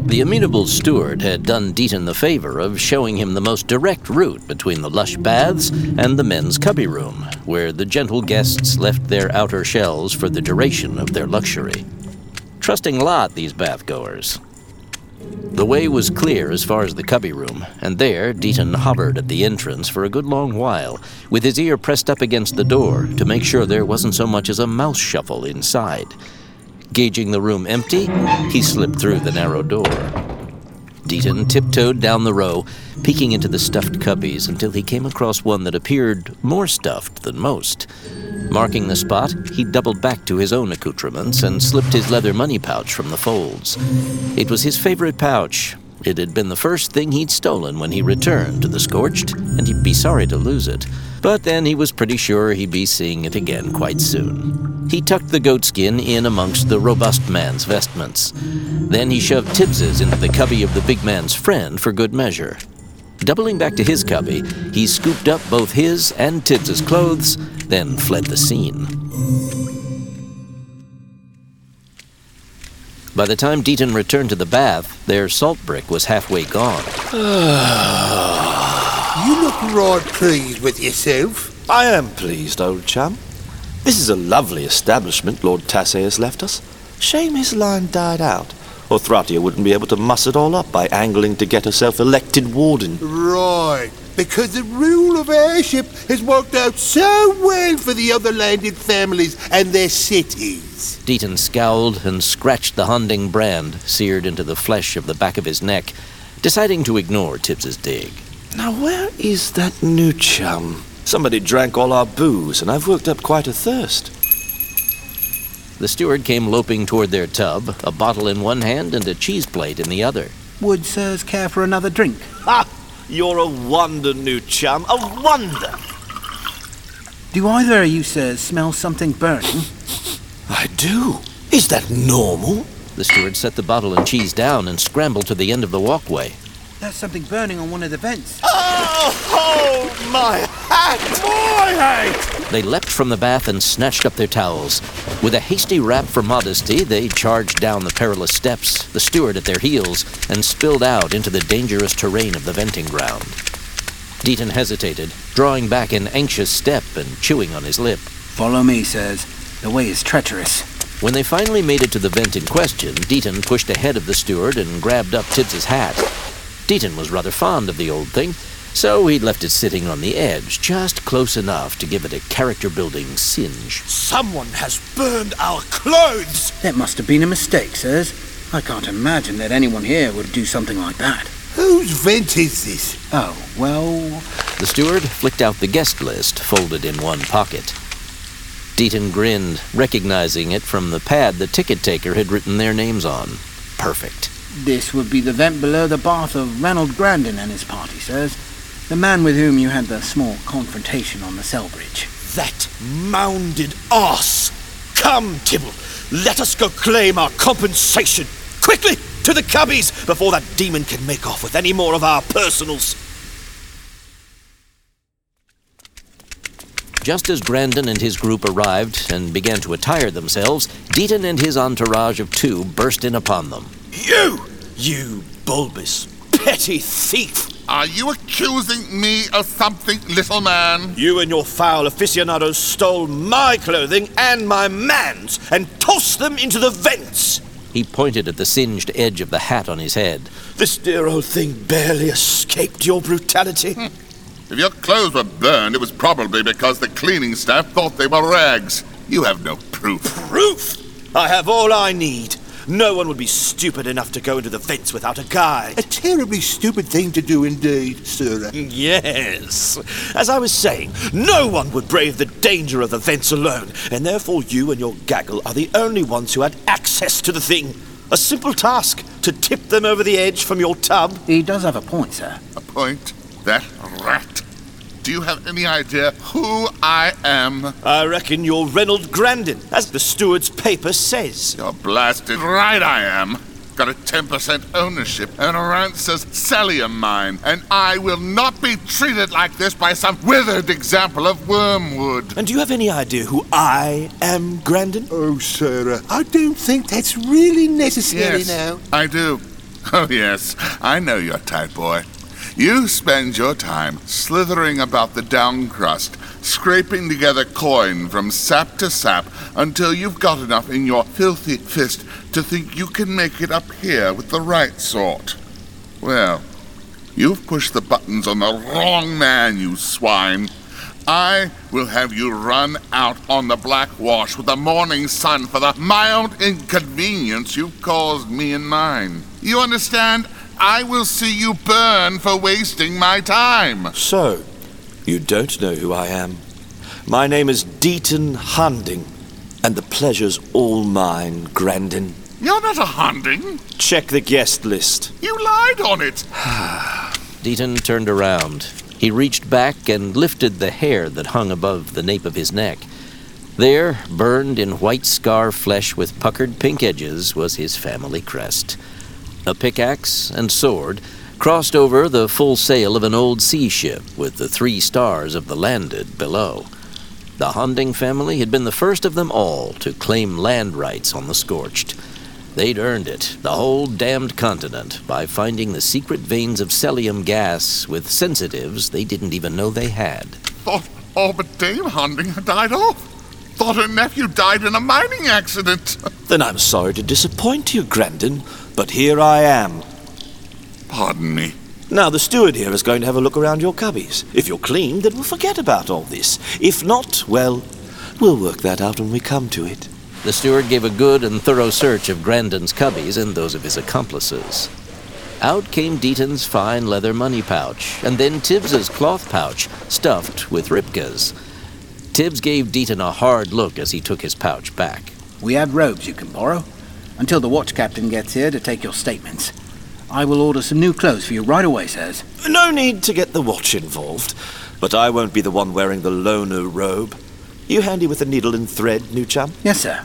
The amenable steward had done Deaton the favor of showing him the most direct route between the lush baths and the men's cubby room, where the gentle guests left their outer shells for the duration of their luxury. Trusting lot, these bathgoers. The way was clear as far as the cubby room, and there Deaton hovered at the entrance for a good long while, with his ear pressed up against the door to make sure there wasn't so much as a mouse shuffle inside. Gauging the room empty, he slipped through the narrow door. Deaton tiptoed down the row, peeking into the stuffed cubbies until he came across one that appeared more stuffed than most. Marking the spot, he doubled back to his own accoutrements and slipped his leather money pouch from the folds. It was his favorite pouch. It had been the first thing he'd stolen when he returned to the Scorched, and he'd be sorry to lose it. But then he was pretty sure he'd be seeing it again quite soon. He tucked the goatskin in amongst the robust man's vestments. Then he shoved Tibbs's into the cubby of the big man's friend for good measure. Doubling back to his cubby, he scooped up both his and Tibbs's clothes, then fled the scene. By the time Deaton returned to the bath, their salt brick was halfway gone. You look right pleased with yourself. I am pleased, old chum. This is a lovely establishment Lord Tassay has left us. Shame his line died out, or Thratia wouldn't be able to muss it all up by angling to get herself elected warden. Right, because the rule of heirship has worked out so well for the other landed families and their cities. Deaton scowled and scratched the Hunding brand seared into the flesh of the back of his neck, deciding to ignore Tibbs's dig. Now where is that new chum? Somebody drank all our booze, and I've worked up quite a thirst. The steward came loping toward their tub, a bottle in one hand and a cheese plate in the other. Would sirs care for another drink? Ah! You're a wonder, new chum, a wonder! Do either of you sirs smell something burning? I do. Is that normal? The steward set the bottle and cheese down and scrambled to the end of the walkway. There's something burning on one of the vents. Oh, my hat! My hat! They leapt from the bath and snatched up their towels. With a hasty rap for modesty, they charged down the perilous steps, the steward at their heels, and spilled out into the dangerous terrain of the venting ground. Deaton hesitated, drawing back an anxious step and chewing on his lip. Follow me, sirs. The way is treacherous. When they finally made it to the vent in question, Deaton pushed ahead of the steward and grabbed up Tibbs's hat. Deaton was rather fond of the old thing, so he'd left it sitting on the edge, just close enough to give it a character-building singe. Someone has burned our clothes! That must have been a mistake, sirs. I can't imagine that anyone here would do something like that. Whose vent is this? Oh, well... The steward flicked out the guest list, folded in one pocket. Deaton grinned, recognizing it from the pad the ticket taker had written their names on. Perfect. This would be the vent below the bath of Ranald Grandin and his party, sirs. The man with whom you had the small confrontation on the Selbridge. That mounded arse! Come, Tibble, let us go claim our compensation! Quickly, to the cubbies, before that demon can make off with any more of our personals! Just as Grandin and his group arrived and began to attire themselves, Deaton and his entourage of two burst in upon them. You bulbous, petty thief! Are you accusing me of something, little man? You and your foul aficionados stole my clothing and my man's and tossed them into the vents! He pointed at the singed edge of the hat on his head. This dear old thing barely escaped your brutality. If your clothes were burned, it was probably because the cleaning staff thought they were rags. You have no proof. Proof? I have all I need. No one would be stupid enough to go into the vents without a guide. A terribly stupid thing to do indeed, sir. Yes. As I was saying, no one would brave the danger of the vents alone, and therefore you and your gaggle are the only ones who had access to the thing. A simple task, to tip them over the edge from your tub. He does have a point, sir. A point? That rat. Do you have any idea who I am? I reckon you're Ranald Grandin, as the steward's paper says. You're blasted right I am. Got a 10% ownership and a Rancer's Cellium mine, and I will not be treated like this by some withered example of wormwood. And do you have any idea who I am, Grandin? Oh, sir, I don't think that's really necessary Yes, now. I do. Oh, yes, I know your type, boy. You spend your time slithering about the down crust, scraping together coin from sap to sap until you've got enough in your filthy fist to think you can make it up here with the right sort. Well, you've pushed the buttons on the wrong man, you swine. I will have you run out on the black wash with the morning sun for the mild inconvenience you've caused me and mine. You understand? I will see you burn for wasting my time. So, you don't know who I am. My name is Deaton Hunding, and the pleasure's all mine, Grandin. You're not a Hunding. Check the guest list. You lied on it. Deaton turned around. He reached back and lifted the hair that hung above the nape of his neck. There, burned in white scar flesh with puckered pink edges, was his family crest. A pickaxe and sword crossed over the full sail of an old sea ship with the 3 stars of the landed below. The Hunding family had been the first of them all to claim land rights on the Scorched. They'd earned it, the whole damned continent, by finding the secret veins of Celium gas with sensitives they didn't even know they had. Thought all but Dame Hunding had died off. Thought her nephew died in a mining accident. Then I'm sorry to disappoint you, Grandin, but here I am. Pardon me. Now, the steward here is going to have a look around your cubbies. If you're clean, then we'll forget about all this. If not, well, we'll work that out when we come to it. The steward gave a good and thorough search of Grandin's cubbies and those of his accomplices. Out came Deaton's fine leather money pouch, and then Tibbs's cloth pouch, stuffed with Ripka's. Tibbs gave Deaton a hard look as he took his pouch back. We have robes you can borrow, until the watch captain gets here to take your statements. I will order some new clothes for you right away, sirs. No need to get the watch involved, but I won't be the one wearing the loner robe. You handy with a needle and thread, new chum? Yes, sir.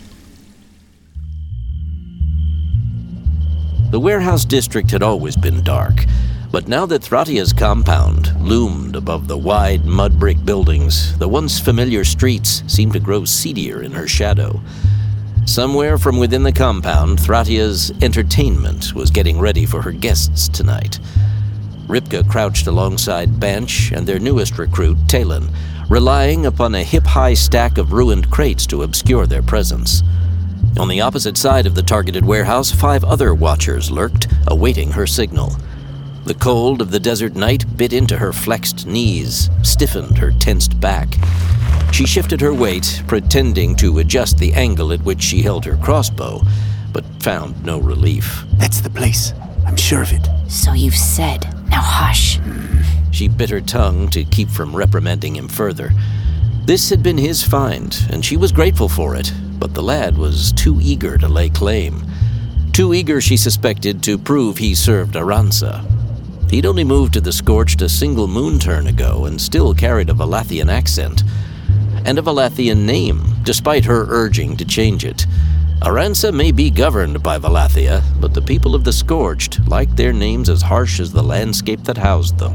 The warehouse district had always been dark, but now that Thratia's compound loomed above the wide mud brick buildings, the once familiar streets seemed to grow seedier in her shadow. Somewhere from within the compound, Thratia's entertainment was getting ready for her guests tonight. Ripka crouched alongside Banch and their newest recruit, Talon, relying upon a hip-high stack of ruined crates to obscure their presence. On the opposite side of the targeted warehouse, 5 other watchers lurked, awaiting her signal. The cold of the desert night bit into her flexed knees, stiffened her tensed back. She shifted her weight, pretending to adjust the angle at which she held her crossbow, but found no relief. That's the place. I'm sure of it. So you've said. Now hush. She bit her tongue to keep from reprimanding him further. This had been his find, and she was grateful for it, but the lad was too eager to lay claim. Too eager, she suspected, to prove he served Aranza. He'd only moved to the Scorched a single moon turn ago and still carried a Valathian accent. And a Valathian name, despite her urging to change it. Aranza may be governed by Valathia, but the people of the Scorched liked their names as harsh as the landscape that housed them.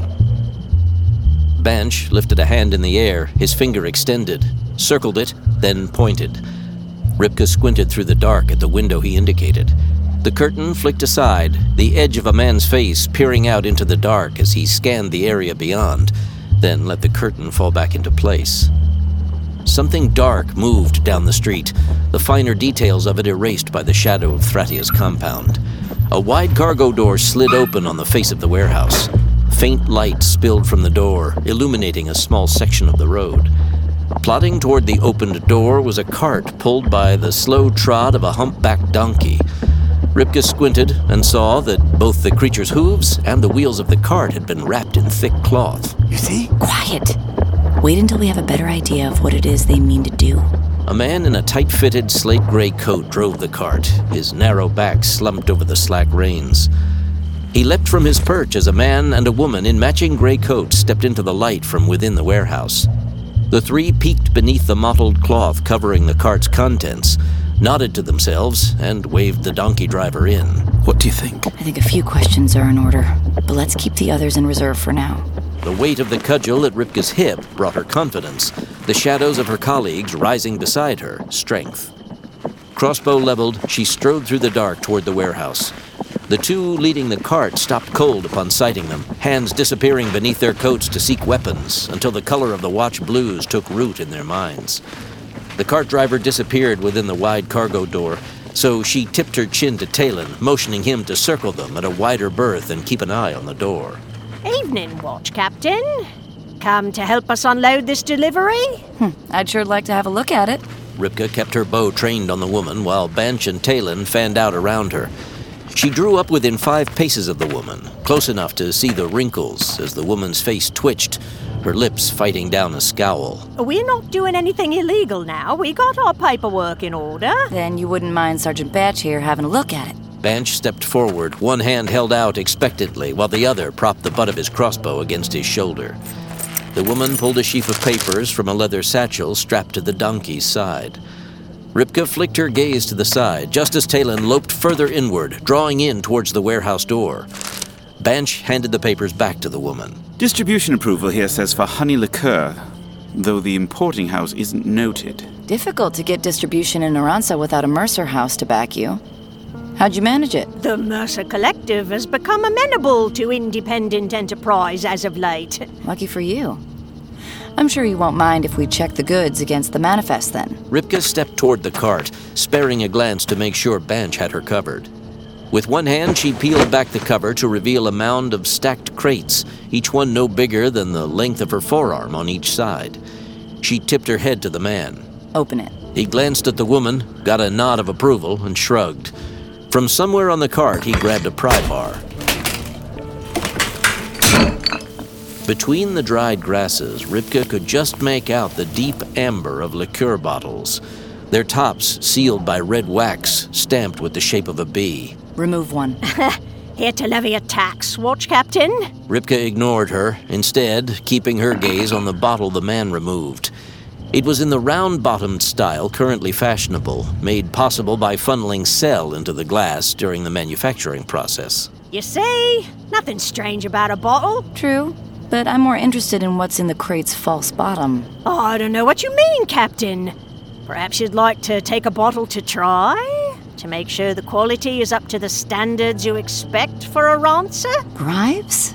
Banch lifted a hand in the air, his finger extended, circled it, then pointed. Ripka squinted through the dark at the window he indicated. The curtain flicked aside, the edge of a man's face peering out into the dark as he scanned the area beyond, then let the curtain fall back into place. Something dark moved down the street, the finer details of it erased by the shadow of Thratia's compound. A wide cargo door slid open on the face of the warehouse. Faint light spilled from the door, illuminating a small section of the road. Plodding toward the opened door was a cart pulled by the slow trot of a humpbacked donkey. Ripka squinted and saw that both the creature's hooves and the wheels of the cart had been wrapped in thick cloth. You see? Quiet. Wait until we have a better idea of what it is they mean to do. A man in a tight-fitted slate-gray coat drove the cart, his narrow back slumped over the slack reins. He leapt from his perch as a man and a woman in matching gray coats stepped into the light from within the warehouse. The 3 peeked beneath the mottled cloth covering the cart's contents, nodded to themselves, and waved the donkey driver in. What do you think? I think a few questions are in order, but let's keep the others in reserve for now. The weight of the cudgel at Ripka's hip brought her confidence, the shadows of her colleagues rising beside her, strength. Crossbow leveled, she strode through the dark toward the warehouse. The two leading the cart stopped cold upon sighting them, hands disappearing beneath their coats to seek weapons until the color of the watch blues took root in their minds. The cart driver disappeared within the wide cargo door, so she tipped her chin to Talon, motioning him to circle them at a wider berth and keep an eye on the door. Evening, Watch Captain. Come to help us unload this delivery? I'd sure like to have a look at it. Ripka kept her bow trained on the woman while Banch and Talon fanned out around her. She drew up within 5 paces of the woman, close enough to see the wrinkles as the woman's face twitched, her lips fighting down a scowl. We're not doing anything illegal now. We got our paperwork in order. Then you wouldn't mind Sergeant Batch here having a look at it. Banch stepped forward, one hand held out expectantly, while the other propped the butt of his crossbow against his shoulder. The woman pulled a sheaf of papers from a leather satchel strapped to the donkey's side. Ripka flicked her gaze to the side, just as Talon loped further inward, drawing in towards the warehouse door. Banch handed the papers back to the woman. Distribution approval here says for honey liqueur, though the importing house isn't noted. Difficult to get distribution in Naransa without a Mercer house to back you. How'd you manage it? The Mercer Collective has become amenable to independent enterprise as of late. Lucky for you. I'm sure you won't mind if we check the goods against the manifest then. Ripka stepped toward the cart, sparing a glance to make sure Banch had her covered. With one hand, she peeled back the cover to reveal a mound of stacked crates, each one no bigger than the length of her forearm on each side. She tipped her head to the man. Open it. He glanced at the woman, got a nod of approval, and shrugged. From somewhere on the cart, he grabbed a pry bar. Between the dried grasses, Ripka could just make out the deep amber of liqueur bottles, their tops sealed by red wax stamped with the shape of a bee. Remove one. Here to levy a tax, Watch Captain. Ripka ignored her, instead keeping her gaze on the bottle the man removed. It was in the round-bottomed style currently fashionable, made possible by funneling cell into the glass during the manufacturing process. You see? Nothing strange about a bottle. True, but I'm more interested in what's in the crate's false bottom. Oh, I don't know what you mean, Captain. Perhaps you'd like to take a bottle to try? To make sure the quality is up to the standards you expect for a rancer? Grives?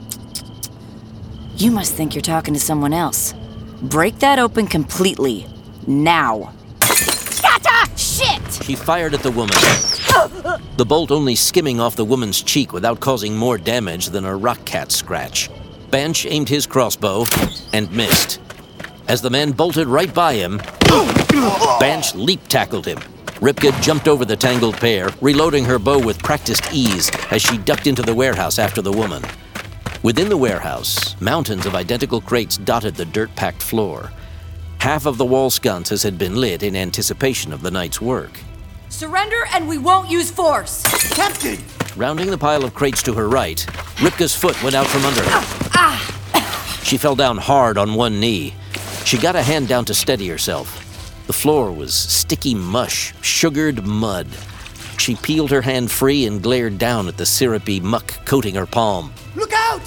You must think you're talking to someone else. Break that open completely. Now. Scatter! Shit! She fired at the woman, the bolt only skimming off the woman's cheek without causing more damage than a rock cat scratch. Banch aimed his crossbow and missed. As the man bolted right by him, Banch leap-tackled him. Ripka jumped over the tangled pair, reloading her bow with practiced ease as she ducked into the warehouse after the woman. Within the warehouse, mountains of identical crates dotted the dirt-packed floor. Half of the wall sconces had been lit in anticipation of the night's work. Surrender and we won't use force! Captain! Rounding the pile of crates to her right, Ripka's foot went out from under her. She fell down hard on one knee. She got a hand down to steady herself. The floor was sticky mush, sugared mud. She peeled her hand free and glared down at the syrupy muck coating her palm. Look out!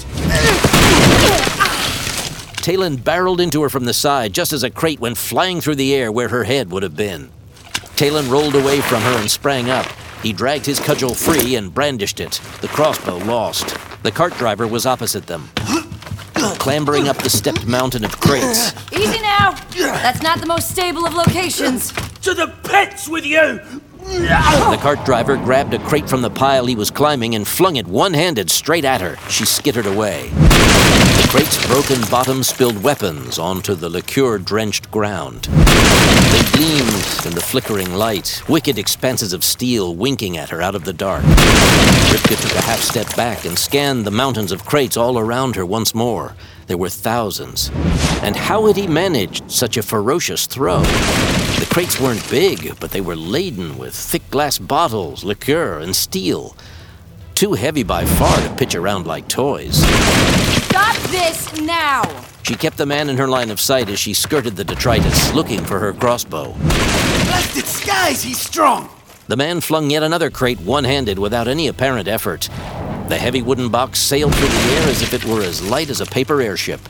Talon barreled into her from the side just as a crate went flying through the air where her head would have been. Talon rolled away from her and sprang up. He dragged his cudgel free and brandished it. The crossbow lost. The cart driver was opposite them, clambering up the stepped mountain of crates. Easy now! That's not the most stable of locations. To the pits with you! The cart driver grabbed a crate from the pile he was climbing and flung it one-handed straight at her. She skittered away. The crate's broken bottom spilled weapons onto the liqueur-drenched ground. They gleamed in the flickering light, wicked expanses of steel winking at her out of the dark. Ripka took a half-step back and scanned the mountains of crates all around her once more. There were thousands. And how had he managed such a ferocious throw? The crates weren't big, but they were laden with thick glass bottles, liqueur, and steel. Too heavy by far to pitch around like toys. Stop this now! She kept the man in her line of sight as she skirted the detritus, looking for her crossbow. Blasted skies, he's strong! The man flung yet another crate one-handed without any apparent effort. The heavy wooden box sailed through the air as if it were as light as a paper airship.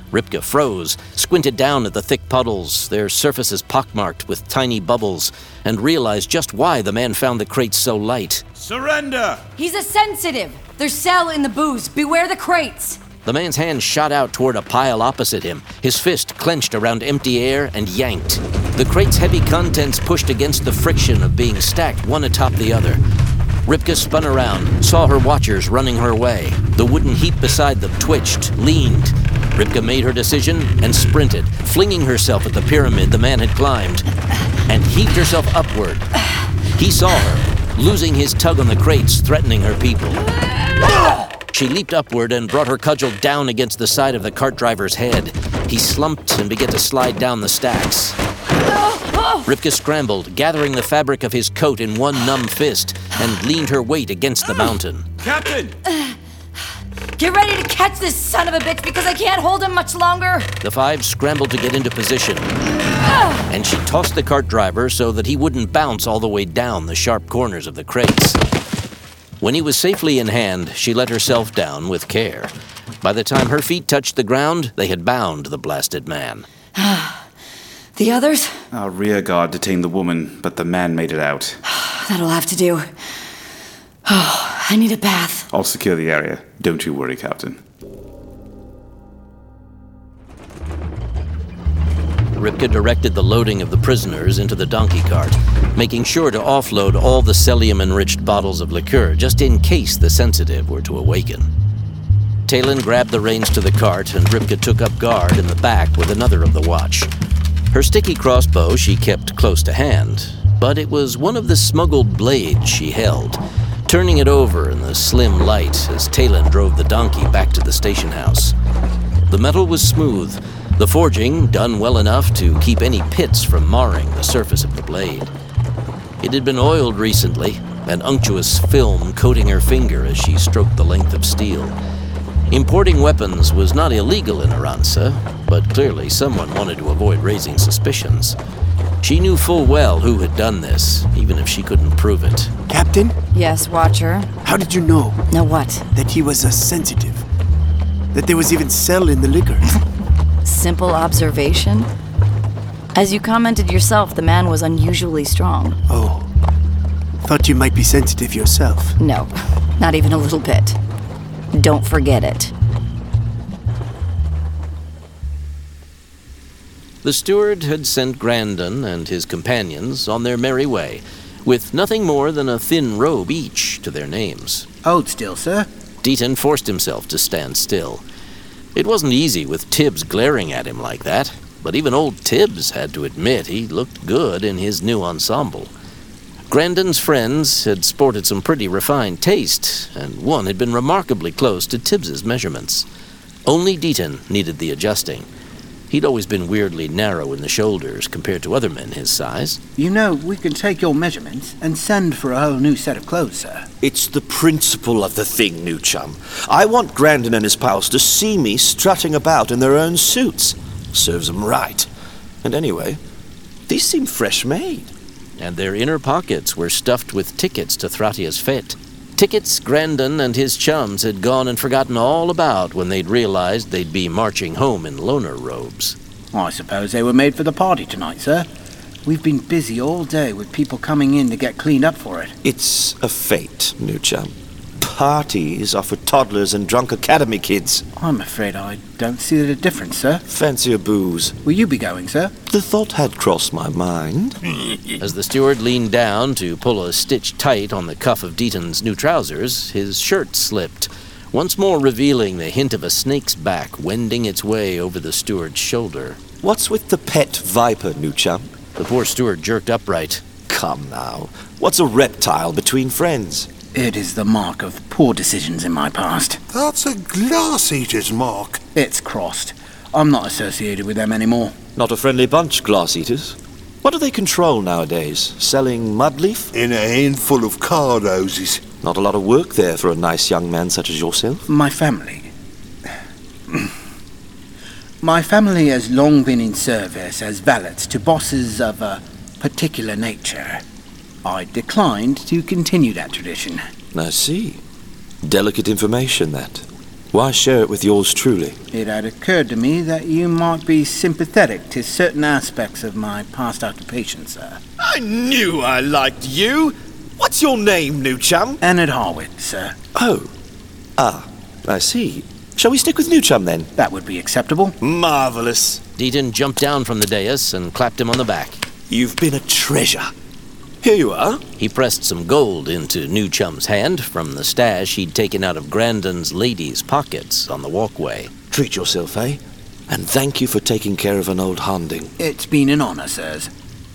Ripka froze, squinted down at the thick puddles, their surfaces pockmarked with tiny bubbles, and realized just why the man found the crates so light. Surrender! He's a sensitive. There's cell in the booze. Beware the crates. The man's hand shot out toward a pile opposite him, his fist clenched around empty air and yanked. The crate's heavy contents pushed against the friction of being stacked one atop the other. Ripka spun around, saw her watchers running her way. The wooden heap beside them twitched, leaned. Ripka made her decision and sprinted, flinging herself at the pyramid the man had climbed, and heaved herself upward. He saw her, losing his tug on the crates, threatening her people. She leaped upward and brought her cudgel down against the side of the cart driver's head. He slumped and began to slide down the stacks. Ripka scrambled, gathering the fabric of his coat in one numb fist, and leaned her weight against the mountain. Captain! Get ready to catch this son of a bitch because I can't hold him much longer. The five scrambled to get into position, and she tossed the cart driver so that he wouldn't bounce all the way down the sharp corners of the crates. When he was safely in hand, she let herself down with care. By the time her feet touched the ground, they had bound the blasted man. The others? Our rear guard detained the woman, but the man made it out. That'll have to do. Oh, I need a bath. I'll secure the area. Don't you worry, Captain. Ripka directed the loading of the prisoners into the donkey cart, making sure to offload all the cellium-enriched bottles of liqueur just in case the sensitive were to awaken. Talon grabbed the reins to the cart, and Ripka took up guard in the back with another of the watch. Her sticky crossbow she kept close to hand, but it was one of the smuggled blades she held, turning it over in the slim light as Talon drove the donkey back to the station house. The metal was smooth, the forging done well enough to keep any pits from marring the surface of the blade. It had been oiled recently, an unctuous film coating her finger as she stroked the length of steel. Importing weapons was not illegal in Aranza, but clearly someone wanted to avoid raising suspicions. She knew full well who had done this, even if she couldn't prove it. Captain? Yes, Watcher? How did you know? Know what? That he was a sensitive. That there was even cell in the liquor. Simple observation. As you commented yourself, the man was unusually strong. Oh. Thought you might be sensitive yourself. No, not even a little bit. Don't forget it. The steward had sent Grandin and his companions on their merry way, with nothing more than a thin robe each to their names. Hold still, sir. Deaton forced himself to stand still. It wasn't easy with Tibbs glaring at him like that, but even old Tibbs had to admit he looked good in his new ensemble. Grandin's friends had sported some pretty refined taste, and one had been remarkably close to Tibbs's measurements. Only Deaton needed the adjusting. He'd always been weirdly narrow in the shoulders compared to other men his size. You know, we can take your measurements and send for a whole new set of clothes, sir. It's the principle of the thing, new chum. I want Grandin and his pals to see me strutting about in their own suits. Serves them right. And anyway, these seem fresh made. And their inner pockets were stuffed with tickets to Thratia's fete. Tickets Grandin and his chums had gone and forgotten all about when they'd realized they'd be marching home in loner robes. I suppose they were made for the party tonight, sir. We've been busy all day with people coming in to get cleaned up for it. It's a fete, new chum. Parties are for toddlers and drunk academy kids. I'm afraid I don't see the difference, sir. Fancy a booze. Will you be going, sir? The thought had crossed my mind. As the steward leaned down to pull a stitch tight on the cuff of Deaton's new trousers, his shirt slipped, once more revealing the hint of a snake's back wending its way over the steward's shoulder. What's with the pet viper, new chum? The poor steward jerked upright. Come now. What's a reptile between friends? It is the mark of poor decisions in my past. That's a glass-eater's mark. It's crossed. I'm not associated with them anymore. Not a friendly bunch, glass-eaters. What do they control nowadays? Selling mudleaf? In a handful of card houses. Not a lot of work there for a nice young man such as yourself. My family. My family has long been in service as valets to bosses of a particular nature. I declined to continue that tradition. I see. Delicate information, that. Why share it with yours truly? It had occurred to me that you might be sympathetic to certain aspects of my past occupation, sir. I knew I liked you. What's your name, new chum? Ennard Harwood, sir. Oh. I see. Shall we stick with new chum then? That would be acceptable. Marvellous. Deaton jumped down from the dais and clapped him on the back. You've been a treasure. Here you are. He pressed some gold into New Chum's hand from the stash he'd taken out of Grandon's ladies' pockets on the walkway. Treat yourself, eh? And thank you for taking care of an old Honding. It's been an honour, sirs.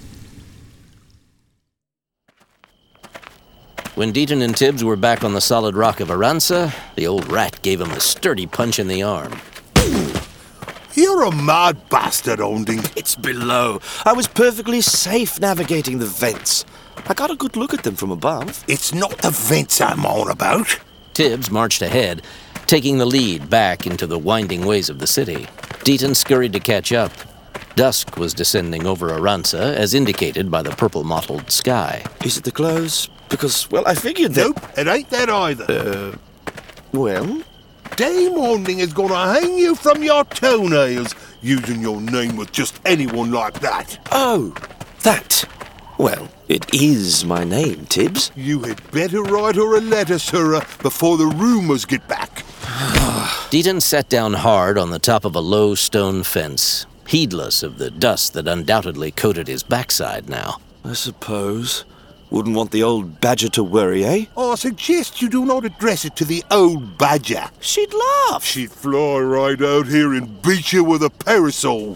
When Deaton and Tibbs were back on the solid rock of Aranza, the old rat gave him a sturdy punch in the arm. You're a mad bastard, Honding. It's below. I was perfectly safe navigating the vents. I got a good look at them from above. It's not the vents I'm on about. Tibbs marched ahead, taking the lead back into the winding ways of the city. Deaton scurried to catch up. Dusk was descending over Aranza, as indicated by the purple-mottled sky. Is it the clothes? Because, well, I figured that... Nope, it ain't that either. Well? Dame Honding is gonna hang you from your toenails, using your name with just anyone like that. Oh, that. Well, it is my name, Tibbs. You had better write her a letter, sirrah, before the rumours get back. Deaton sat down hard on the top of a low stone fence, heedless of the dust that undoubtedly coated his backside now. I suppose. Wouldn't want the old badger to worry, eh? I suggest you do not address it to the old badger. She'd laugh. She'd fly right out here and beat you with a parasol.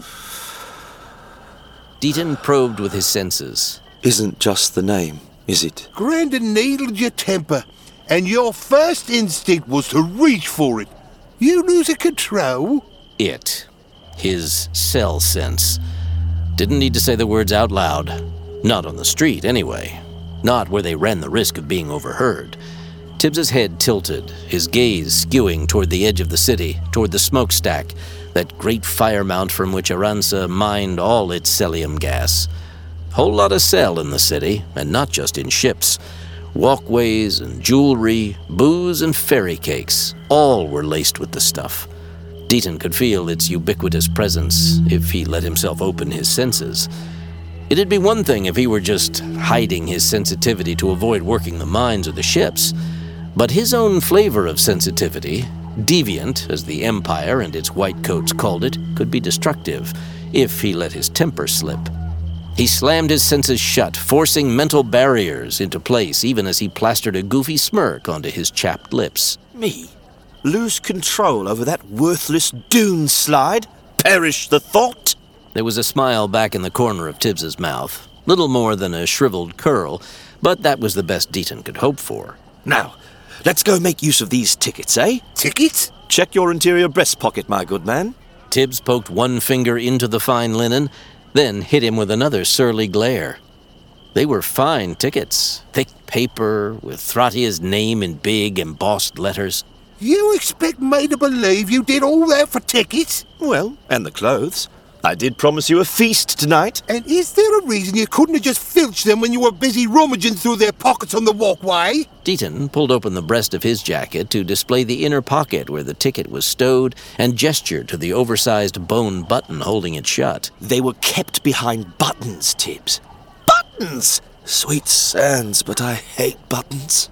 Deaton probed with his senses. Isn't just the name, is it? Grandon needled your temper, and your first instinct was to reach for it. You losing control? It. His cell sense. Didn't need to say the words out loud. Not on the street, anyway. Not where they ran the risk of being overheard. Tibbs's head tilted, his gaze skewing toward the edge of the city, toward the smokestack, that great fire mount from which Aranza mined all its cellium gas. Whole lot of cell in the city, and not just in ships. Walkways and jewelry, booze and fairy cakes, all were laced with the stuff. Deaton could feel its ubiquitous presence if he let himself open his senses. It'd be one thing if he were just hiding his sensitivity to avoid working the mines or the ships, but his own flavor of sensitivity, deviant as the Empire and its whitecoats called it, could be destructive if he let his temper slip. He slammed his senses shut, forcing mental barriers into place even as he plastered a goofy smirk onto his chapped lips. Me? Lose control over that worthless dune slide? Perish the thought? There was a smile back in the corner of Tibbs's mouth, little more than a shriveled curl, but that was the best Deaton could hope for. Now, let's go make use of these tickets, eh? Tickets? Check your interior breast pocket, my good man. Tibbs poked one finger into the fine linen, then hit him with another surly glare. They were fine tickets, thick paper, with Thratia's name in big embossed letters. You expect me to believe you did all that for tickets? Well, and the clothes. I did promise you a feast tonight. And is there a reason you couldn't have just filched them when you were busy rummaging through their pockets on the walkway? Deaton pulled open the breast of his jacket to display the inner pocket where the ticket was stowed and gestured to the oversized bone button holding it shut. They were kept behind buttons, Tibbs. Buttons! Sweet sands, but I hate buttons.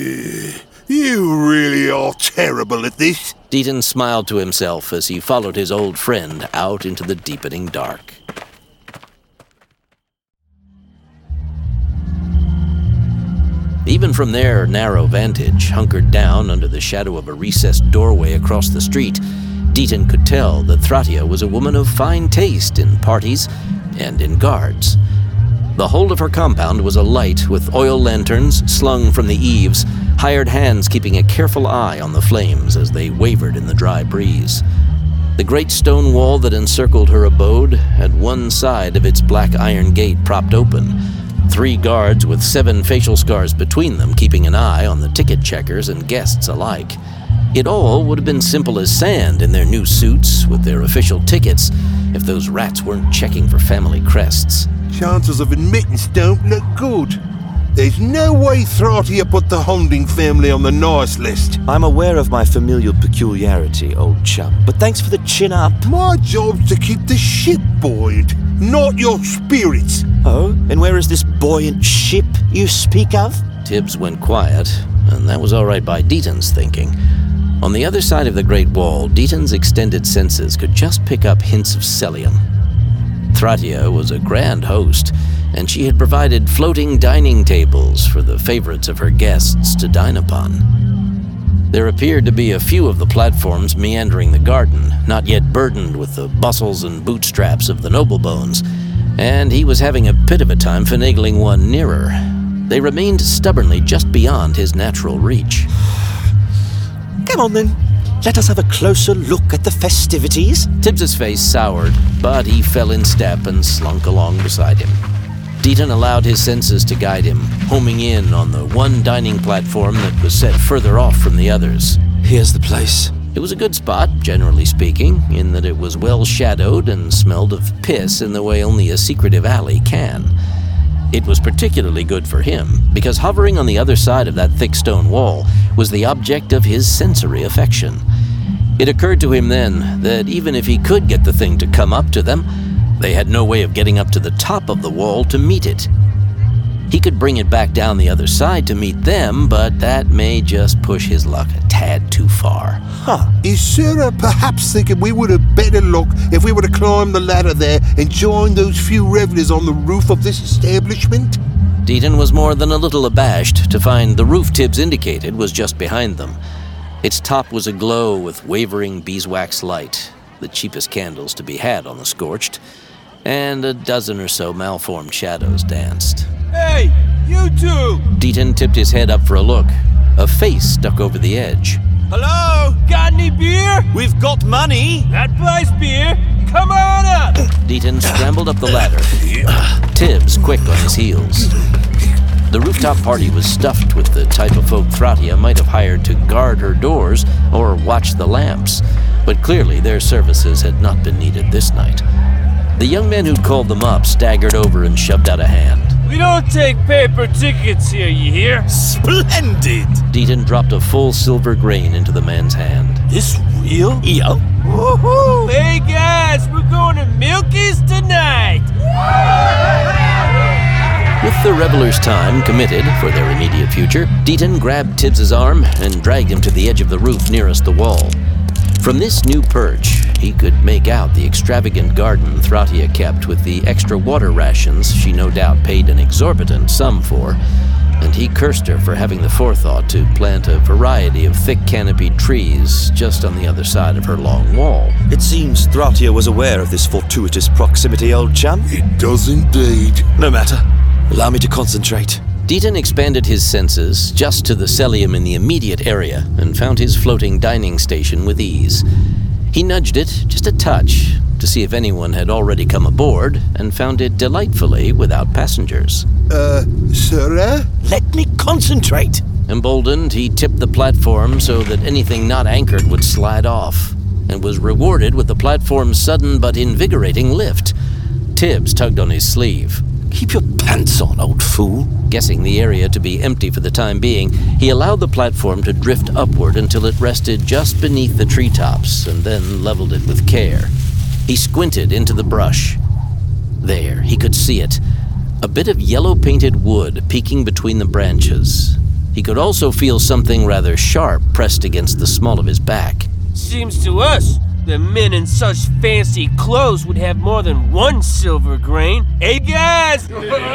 You really are terrible at this. Deaton smiled to himself as he followed his old friend out into the deepening dark. Even from their narrow vantage, hunkered down under the shadow of a recessed doorway across the street, Deaton could tell that Thratia was a woman of fine taste in parties and in guards. The whole of her compound was alight with oil lanterns slung from the eaves, hired hands keeping a careful eye on the flames as they wavered in the dry breeze. The great stone wall that encircled her abode had one side of its black iron gate propped open, 3 guards with 7 facial scars between them keeping an eye on the ticket checkers and guests alike. It all would have been simple as sand in their new suits with their official tickets if those rats weren't checking for family crests. Chances of admittance don't look good. There's no way Thratia put the Hunding family on the nice list. I'm aware of my familial peculiarity, old chum, but thanks for the chin up. My job's to keep the ship buoyant, not your spirits. Oh, and where is this buoyant ship you speak of? Tibbs went quiet, and that was all right by Deaton's thinking. On the other side of the Great Wall, Deaton's extended senses could just pick up hints of Celium. Thratia was a grand host, and she had provided floating dining tables for the favorites of her guests to dine upon. There appeared to be a few of the platforms meandering the garden, not yet burdened with the bustles and bootstraps of the Noblebones, and he was having a bit of a time finagling one nearer. They remained stubbornly just beyond his natural reach. Come on then, let us have a closer look at the festivities. Tibbs's face soured, but he fell in step and slunk along beside him. Deaton allowed his senses to guide him, homing in on the one dining platform that was set further off from the others. Here's the place. It was a good spot, generally speaking, in that it was well shadowed and smelled of piss in the way only a secretive alley can. It was particularly good for him, because hovering on the other side of that thick stone wall was the object of his sensory affection. It occurred to him then that even if he could get the thing to come up to them, they had no way of getting up to the top of the wall to meet it. He could bring it back down the other side to meet them, but that may just push his luck a tad too far. Is Sarah perhaps thinking we would have better luck if we were to climb the ladder there and join those few revelers on the roof of this establishment? Deaton was more than a little abashed to find the roof Tibbs indicated was just behind them. Its top was aglow with wavering beeswax light, the cheapest candles to be had on the scorched, and a dozen or so malformed shadows danced. Hey, you two! Deaton tipped his head up for a look. A face stuck over the edge. Hello? Got any beer? We've got money. That buys beer. Come on up! Deaton scrambled up the ladder, Tibbs quick on his heels. The rooftop party was stuffed with the type of folk Thratia might have hired to guard her doors or watch the lamps, but clearly their services had not been needed this night. The young man who'd called them up staggered over and shoved out a hand. We don't take paper tickets here, you hear? Splendid! Deaton dropped a full silver grain into the man's hand. This real? Yeah. Woohoo! Hey guys, we're going to Milky's tonight! With the revelers' time committed for their immediate future, Deaton grabbed Tibbs's arm and dragged him to the edge of the roof nearest the wall. From this new perch, he could make out the extravagant garden Thratia kept with the extra water rations she no doubt paid an exorbitant sum for, and he cursed her for having the forethought to plant a variety of thick canopied trees just on the other side of her long wall. It seems Thratia was aware of this fortuitous proximity, old chum. It does indeed. No matter. Allow me to concentrate. Deaton expanded his senses just to the Celium in the immediate area and found his floating dining station with ease. He nudged it just a touch to see if anyone had already come aboard and found it delightfully without passengers. Sarah? Let me concentrate. Emboldened, he tipped the platform so that anything not anchored would slide off, and was rewarded with the platform's sudden but invigorating lift. Tibbs tugged on his sleeve. Keep your pants on, old fool. Guessing the area to be empty for the time being, he allowed the platform to drift upward until it rested just beneath the treetops and then leveled it with care. He squinted into the brush. There, he could see it. A bit of yellow-painted wood peeking between the branches. He could also feel something rather sharp pressed against the small of his back. Seems to us the men in such fancy clothes would have more than one silver grain. Hey, guys!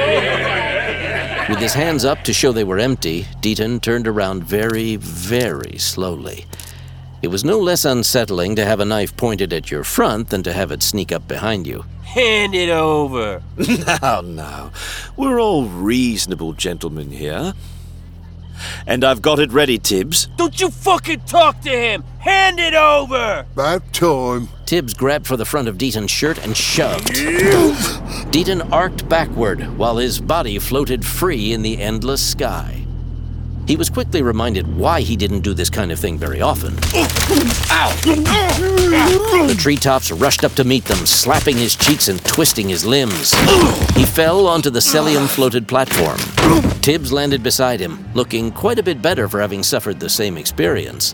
With his hands up to show they were empty, Deaton turned around very, very slowly. It was no less unsettling to have a knife pointed at your front than to have it sneak up behind you. Hand it over. Now. We're all reasonable gentlemen here. And I've got it ready, Tibbs. Don't you fucking talk to him! Hand it over! About time. Tibbs grabbed for the front of Deaton's shirt and shoved. Deaton arced backward while his body floated free in the endless sky. He was quickly reminded why he didn't do this kind of thing very often. The treetops rushed up to meet them, slapping his cheeks and twisting his limbs. He fell onto the Celium-floated platform. Tibbs landed beside him, looking quite a bit better for having suffered the same experience.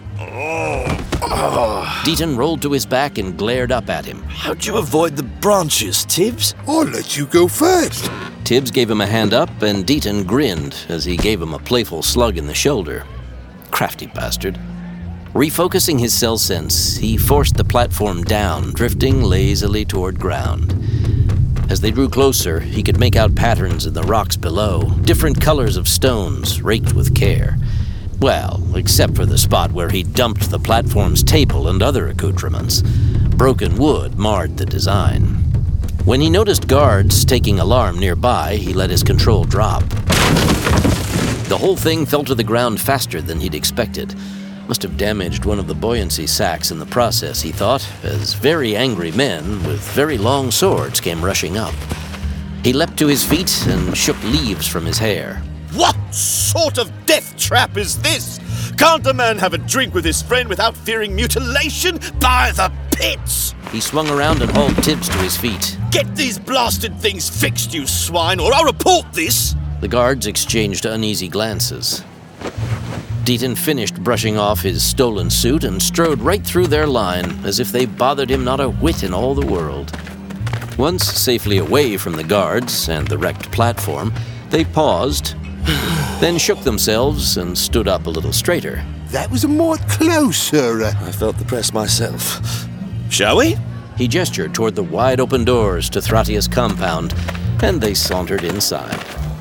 Deaton rolled to his back and glared up at him. How'd you avoid the branches, Tibbs? I'll let you go first. Tibbs gave him a hand up, and Deaton grinned as he gave him a playful slug in the shoulder. Crafty bastard. Refocusing his cell sense, he forced the platform down, drifting lazily toward ground. As they drew closer, he could make out patterns in the rocks below, different colors of stones raked with care. Well, except for the spot where he dumped the platform's table and other accoutrements. Broken wood marred the design. When he noticed guards taking alarm nearby, he let his control drop. The whole thing fell to the ground faster than he'd expected. Must have damaged one of the buoyancy sacks in the process, he thought, as very angry men with very long swords came rushing up. He leapt to his feet and shook leaves from his hair. What sort of death trap is this? Can't a man have a drink with his friend without fearing mutilation? By the pits! He swung around and hauled Tibbs to his feet. Get these blasted things fixed, you swine, or I'll report this! The guards exchanged uneasy glances. Deaton finished brushing off his stolen suit and strode right through their line, as if they bothered him not a whit in all the world. Once safely away from the guards and the wrecked platform, they paused, then shook themselves and stood up a little straighter. That was a mite close, sir. I felt the press myself. Shall we? He gestured toward the wide-open doors to Thratia's compound, and they sauntered inside.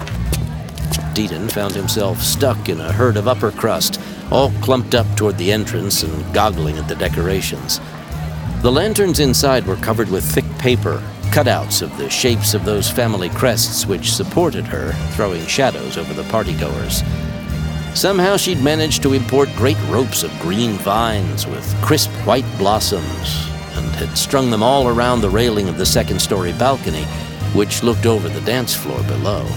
Deaton found himself stuck in a herd of upper crust, all clumped up toward the entrance and goggling at the decorations. The lanterns inside were covered with thick paper, cutouts of the shapes of those family crests which supported her, throwing shadows over the partygoers. Somehow she'd managed to import great ropes of green vines with crisp white blossoms, and had strung them all around the railing of the second-story balcony, which looked over the dance floor below.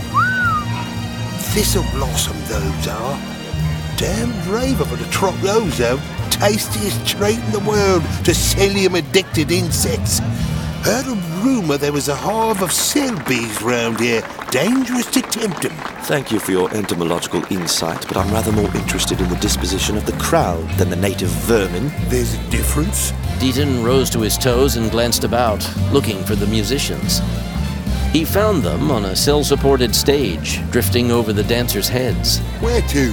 Thistle blossom those are. Damn brave of her to trot those out. Tastiest treat in the world to Celium-addicted insects. Heard a rumour there was a hive of cell bees round here. Dangerous to tempt them. Thank you for your entomological insight, but I'm rather more interested in the disposition of the crowd than the native vermin. There's a difference. Deaton rose to his toes and glanced about, looking for the musicians. He found them on a cell-supported stage, drifting over the dancers' heads. Where to?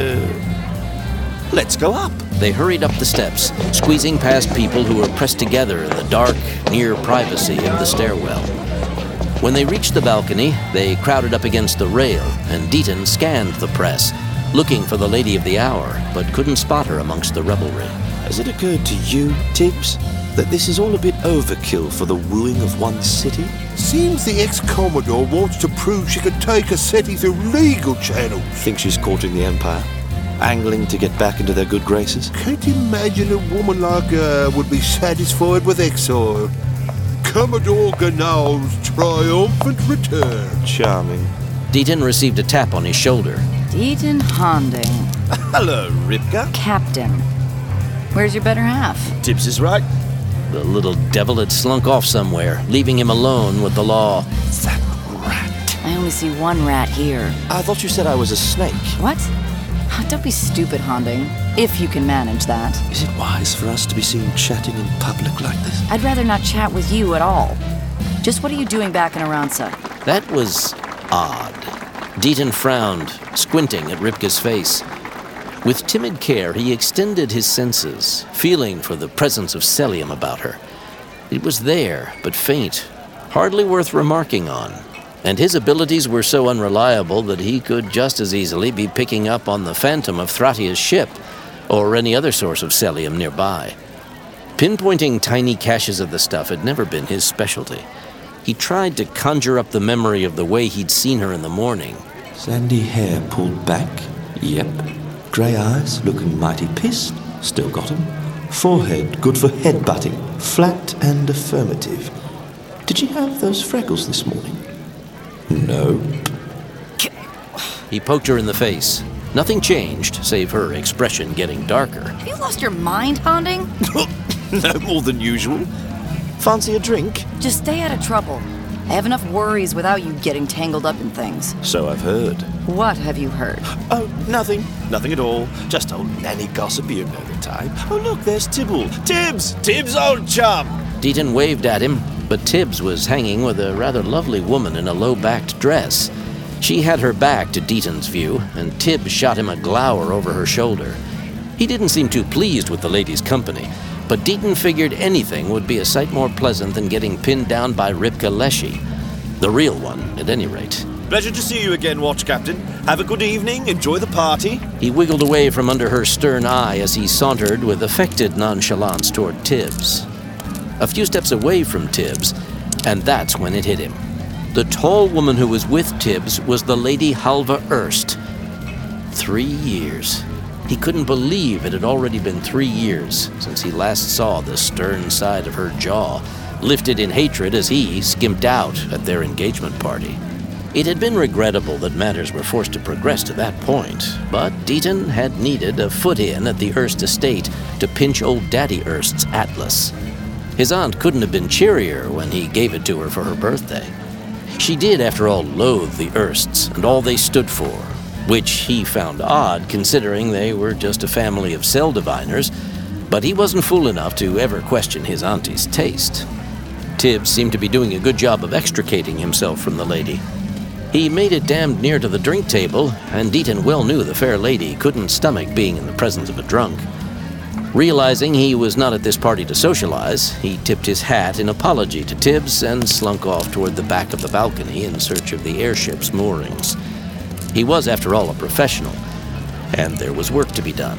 Let's go up. They hurried up the steps, squeezing past people who were pressed together in the dark, near privacy of the stairwell. When they reached the balcony, they crowded up against the rail, and Deaton scanned the press, looking for the lady of the hour, but couldn't spot her amongst the revelry. Has it occurred to you, Tibbs, that this is all a bit overkill for the wooing of one city? Seems the ex-Commodore wants to prove she could take a city through legal channels. Think she's courting the Empire? Angling to get back into their good graces? Can't imagine a woman like her would be satisfied with exile. Commodore Ganal's triumphant return. Charming. Deaton received a tap on his shoulder. Deaton Honding. Hello, Ripka. Captain. Where's your better half? Tibbs is right. The little devil had slunk off somewhere, leaving him alone with the law. That rat. I only see one rat here. I thought you said I was a snake. What? Don't be stupid, Honding. If you can manage that. Is it wise for us to be seen chatting in public like this? I'd rather not chat with you at all. Just what are you doing back in Aranza? That was odd. Deaton frowned, squinting at Ripka's face. With timid care, he extended his senses, feeling for the presence of Celium about her. It was there, but faint, hardly worth remarking on. And his abilities were so unreliable that he could just as easily be picking up on the phantom of Thratia's ship, or any other source of Celium nearby. Pinpointing tiny caches of the stuff had never been his specialty. He tried to conjure up the memory of the way he'd seen her in the morning. Sandy hair pulled back, yep. Grey eyes, looking mighty pissed, still got 'em. Forehead, good for headbutting, flat and affirmative. Did she have those freckles this morning? No. He poked her in the face. Nothing changed, save her expression getting darker. Have you lost your mind, Honding? No more than usual. Fancy a drink? Just stay out of trouble. I have enough worries without you getting tangled up in things. So I've heard. What have you heard? Oh, nothing. Nothing at all. Just old nanny gossip, you know the type. Oh, look, there's Tibble. Tibbs! Tibbs, old chum! Deaton waved at him, but Tibbs was hanging with a rather lovely woman in a low-backed dress. She had her back to Deaton's view, and Tibbs shot him a glower over her shoulder. He didn't seem too pleased with the lady's company, but Deaton figured anything would be a sight more pleasant than getting pinned down by Ripka Leshy. The real one, at any rate. Pleasure to see you again, Watch Captain. Have a good evening. Enjoy the party. He wiggled away from under her stern eye as he sauntered with affected nonchalance toward Tibbs. A few steps away from Tibbs, and that's when it hit him. The tall woman who was with Tibbs was the Lady Halva Erst. 3 years. He couldn't believe it had already been 3 years since he last saw the stern side of her jaw, lifted in hatred as he skimped out at their engagement party. It had been regrettable that matters were forced to progress to that point, but Deaton had needed a foot in at the Erst estate to pinch old Daddy Erst's atlas. His aunt couldn't have been cheerier when he gave it to her for her birthday. She did, after all, loathe the Ersts and all they stood for, which he found odd considering they were just a family of cell diviners, but he wasn't fool enough to ever question his auntie's taste. Tibbs seemed to be doing a good job of extricating himself from the lady. He made it damned near to the drink table, and Deaton well knew the fair lady couldn't stomach being in the presence of a drunk. Realizing he was not at this party to socialize, he tipped his hat in apology to Tibbs and slunk off toward the back of the balcony in search of the airship's moorings. He was, after all, a professional, and there was work to be done.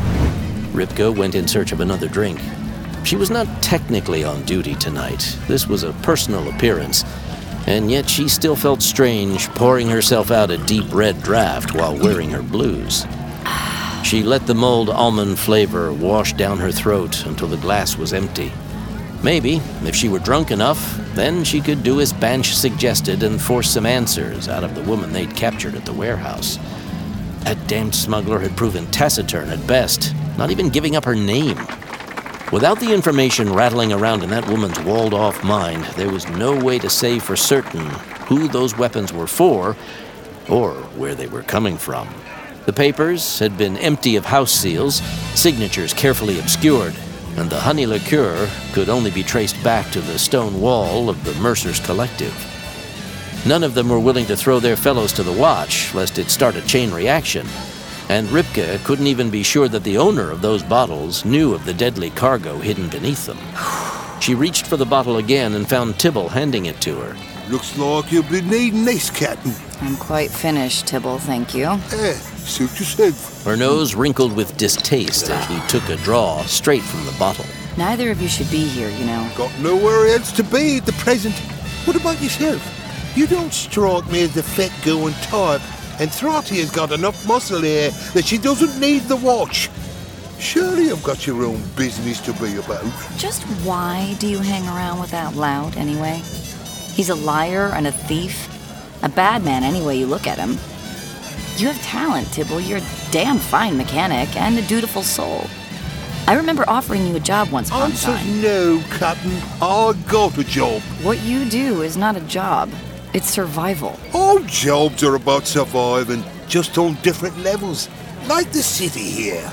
Ripka went in search of another drink. She was not technically on duty tonight. This was a personal appearance, and yet she still felt strange pouring herself out a deep red draught while wearing her blues. She let the mulled almond flavor wash down her throat until the glass was empty. Maybe, if she were drunk enough, then she could do as Banch suggested and force some answers out of the woman they'd captured at the warehouse. That damned smuggler had proven taciturn at best, not even giving up her name. Without the information rattling around in that woman's walled-off mind, there was no way to say for certain who those weapons were for or where they were coming from. The papers had been empty of house seals, signatures carefully obscured, and the honey liqueur could only be traced back to the stone wall of the Mercer's Collective. None of them were willing to throw their fellows to the watch, lest it start a chain reaction, and Ripka couldn't even be sure that the owner of those bottles knew of the deadly cargo hidden beneath them. She reached for the bottle again and found Tibble handing it to her. Looks like you'll be needing this, Captain. I'm quite finished, Tibble, thank you. Suit yourself. Her nose wrinkled with distaste as he took a draw straight from the bottle. Neither of you should be here, you know. Got nowhere else to be at the present. What about yourself? You don't strike me as the fit-going type, and Throtty has got enough muscle here that she doesn't need the watch. Surely you've got your own business to be about. Just why do you hang around with Out Loud, anyway? He's a liar and a thief. A bad man any way you look at him. You have talent, Tibble. You're a damn fine mechanic and a dutiful soul. I remember offering you a job once upon a time. No, Captain. I got a job. What you do is not a job. It's survival. All jobs are about surviving, just on different levels. Like the city here.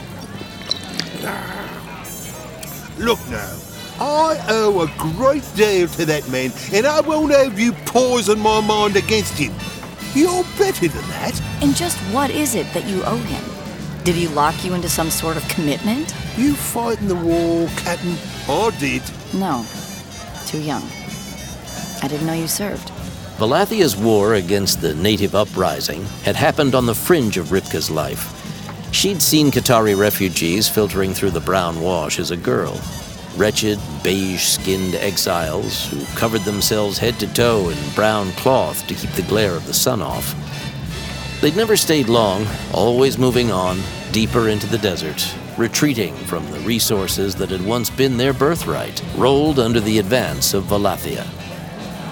Look now. I owe a great deal to that man, and I won't have you poison my mind against him. You're better than that. And just what is it that you owe him? Did he lock you into some sort of commitment? You fighting the war, Captain? I did. No. Too young. I didn't know you served. Valathia's war against the native uprising had happened on the fringe of Ripka's life. She'd seen Qatari refugees filtering through the brown wash as a girl. Wretched, beige-skinned exiles who covered themselves head to toe in brown cloth to keep the glare of the sun off. They'd never stayed long, always moving on, deeper into the desert, retreating from the resources that had once been their birthright, rolled under the advance of Valathia.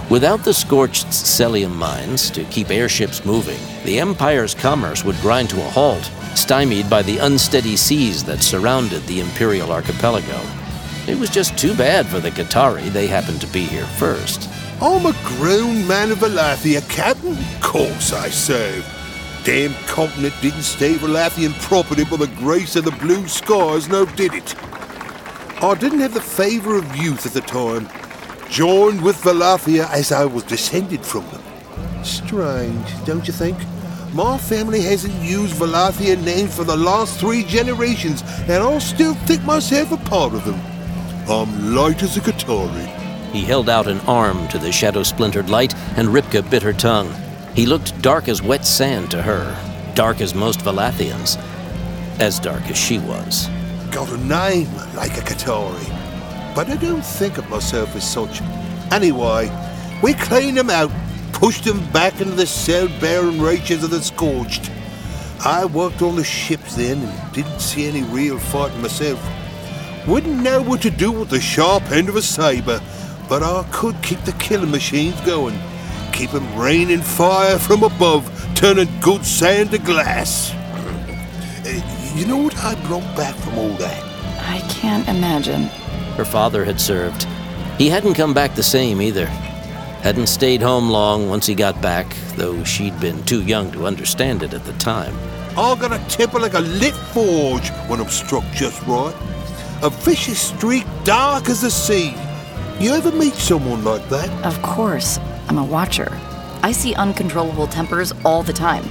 Without the scorched Celium mines to keep airships moving, the Empire's commerce would grind to a halt, stymied by the unsteady seas that surrounded the Imperial Archipelago. It was just too bad for the Qatari they happened to be here first. I'm a grown man of Valathia, Captain. Course I serve. Damn continent didn't stay Valathian property by the grace of the blue skies, no did it. I didn't have the favour of youth at the time. Joined with Valathia as I was descended from them. Strange, don't you think? My family hasn't used Valathia names for the last 3 generations, and I still think myself a part of them. I'm light as a Qatari. He held out an arm to the shadow-splintered light, and Ripka bit her tongue. He looked dark as wet sand to her, dark as most Valathians, as dark as she was. Got a name like a Qatari, but I don't think of myself as such. Anyway, we cleaned them out, pushed them back into the cell-bearing reaches of the Scorched. I worked on the ships then and didn't see any real fighting myself. Wouldn't know what to do with the sharp end of a saber, but I could keep the killing machines going. Keep them raining fire from above, turning good sand to glass. You know what I brought back from all that? I can't imagine. Her father had served. He hadn't come back the same either. Hadn't stayed home long once he got back, though she'd been too young to understand it at the time. I got a temper like a lit forge when I'm struck just right. A vicious streak dark as the sea. You ever meet someone like that? Of course. I'm a watcher. I see uncontrollable tempers all the time.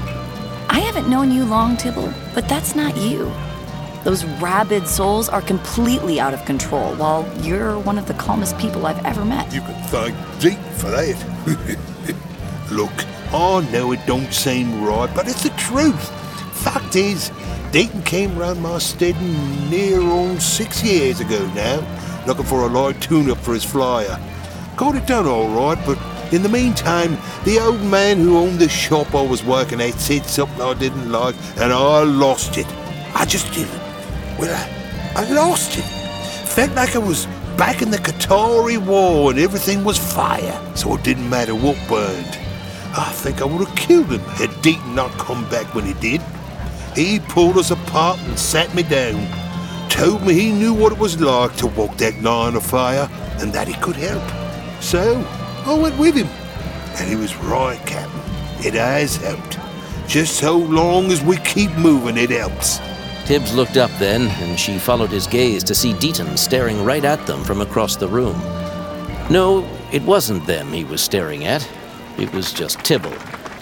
I haven't known you long, Tibble, but that's not you. Those rabid souls are completely out of control, while you're one of the calmest people I've ever met. You can thank Deep for that. Look, I know it don't seem right, but it's the truth. Fact is, Dayton came round my steading near on 6 years ago now, looking for a light tune-up for his flyer. Got it done all right, but in the meantime, the old man who owned the shop I was working at said something I didn't like, and I lost it. I just did. Well, I lost it. Felt like I was back in the Qatari War and everything was fire, so it didn't matter what burned. I think I would have killed him had Deaton not come back when he did. He pulled us apart and sat me down. Told me he knew what it was like to walk that line of fire and that he could help. So, I went with him. And he was right, Captain. It has helped. Just so long as we keep moving, it helps. Tibbs looked up then, and she followed his gaze to see Deaton staring right at them from across the room. No, it wasn't them he was staring at. It was just Tibble.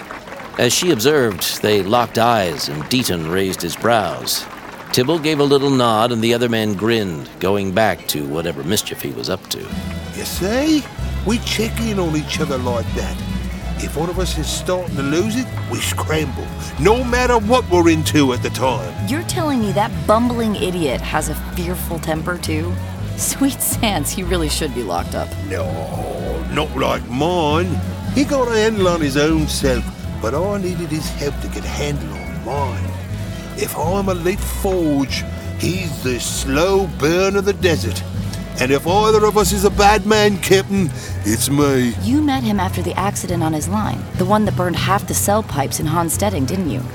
As she observed, they locked eyes, and Deaton raised his brows. Tibble gave a little nod, and the other man grinned, going back to whatever mischief he was up to. You see? We check in on each other like that. If one of us is starting to lose it, we scramble, no matter what we're into at the time. You're telling me that bumbling idiot has a fearful temper, too? Sweet Sans, he really should be locked up. No, not like mine. He got a handle on his own self, but I needed his help to get a handle on mine. If I'm a late forge, he's the slow burn of the desert. And if either of us is a bad man, Captain, it's me. You met him after the accident on his line, the one that burned half the cell pipes in Honstedding, didn't you?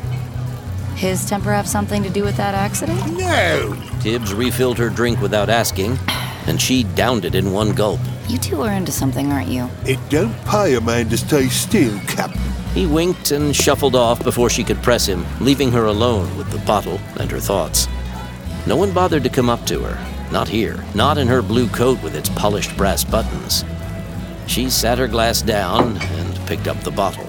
His temper have something to do with that accident? No. Tibbs refilled her drink without asking, and she downed it in one gulp. You two are into something, aren't you? It don't pay a man to stay still, Captain. He winked and shuffled off before she could press him, leaving her alone with the bottle and her thoughts. No one bothered to come up to her. Not here, not in her blue coat with its polished brass buttons. She sat her glass down and picked up the bottle.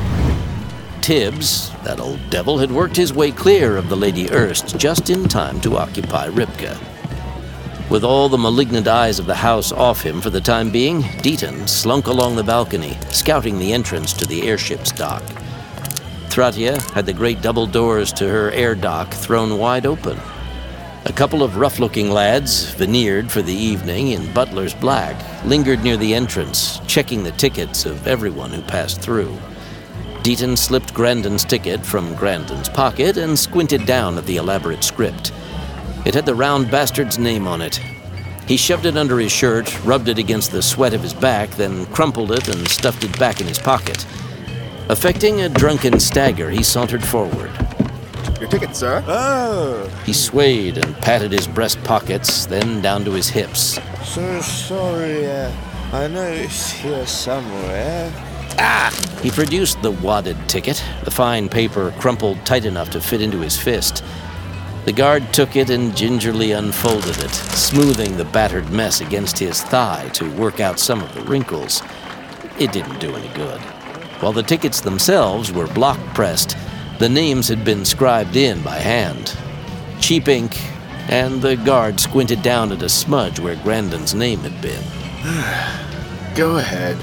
Tibbs, that old devil, had worked his way clear of the Lady Erst just in time to occupy Ripka. With all the malignant eyes of the house off him for the time being, Deaton slunk along the balcony, scouting the entrance to the airship's dock. Thratia had the great double doors to her air dock thrown wide open. A couple of rough-looking lads, veneered for the evening in butler's black, lingered near the entrance, checking the tickets of everyone who passed through. Deaton slipped Grandon's ticket from Grandon's pocket and squinted down at the elaborate script. It had the round bastard's name on it. He shoved it under his shirt, rubbed it against the sweat of his back, then crumpled it and stuffed it back in his pocket. Affecting a drunken stagger, he sauntered forward. Your ticket, sir. Oh. He swayed and patted his breast pockets, then down to his hips. So sorry, I know it's here somewhere. He produced the wadded ticket, the fine paper crumpled tight enough to fit into his fist. The guard took it and gingerly unfolded it, smoothing the battered mess against his thigh to work out some of the wrinkles. It didn't do any good. While the tickets themselves were block-pressed, the names had been scribed in by hand. Cheap ink, and the guard squinted down at a smudge where Grandin's name had been. Go ahead.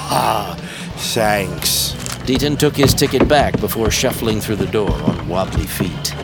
Thanks. Deaton took his ticket back before shuffling through the door on wobbly feet.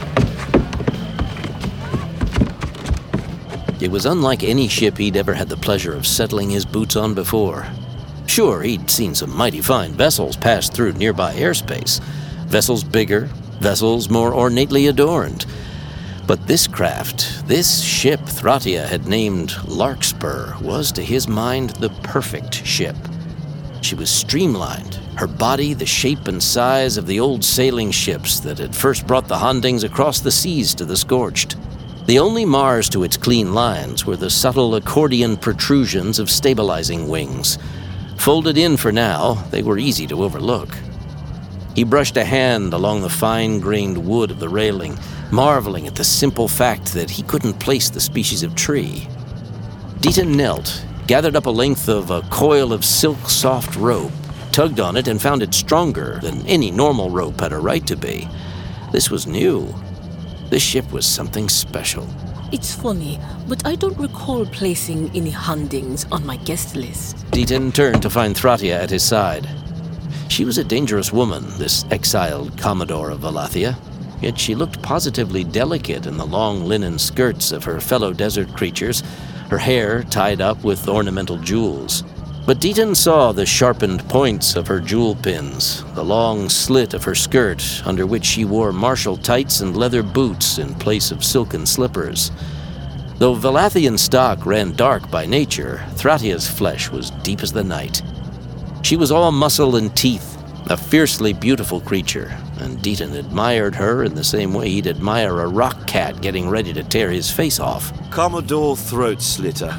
It was unlike any ship he'd ever had the pleasure of settling his boots on before. Sure, he'd seen some mighty fine vessels pass through nearby airspace. Vessels bigger, vessels more ornately adorned. But this craft, this ship Thratia had named Larkspur, was to his mind the perfect ship. She was streamlined, her body the shape and size of the old sailing ships that had first brought the Hondings across the seas to the Scorched. The only mars to its clean lines were the subtle accordion protrusions of stabilizing wings. Folded in for now, they were easy to overlook. He brushed a hand along the fine-grained wood of the railing, marveling at the simple fact that he couldn't place the species of tree. Deaton knelt, gathered up a length of a coil of silk-soft rope, tugged on it and found it stronger than any normal rope had a right to be. This was new. This ship was something special. It's funny, but I don't recall placing any Hondings on my guest list. Deaton turned to find Thratia at his side. She was a dangerous woman, this exiled Commodore of Valathia, yet she looked positively delicate in the long linen skirts of her fellow desert creatures, her hair tied up with ornamental jewels. But Deaton saw the sharpened points of her jewel pins, the long slit of her skirt, under which she wore martial tights and leather boots in place of silken slippers. Though Valathian stock ran dark by nature, Thratia's flesh was deep as the night. She was all muscle and teeth, a fiercely beautiful creature, and Deaton admired her in the same way he'd admire a rock cat getting ready to tear his face off. Commodore Throat Slitter.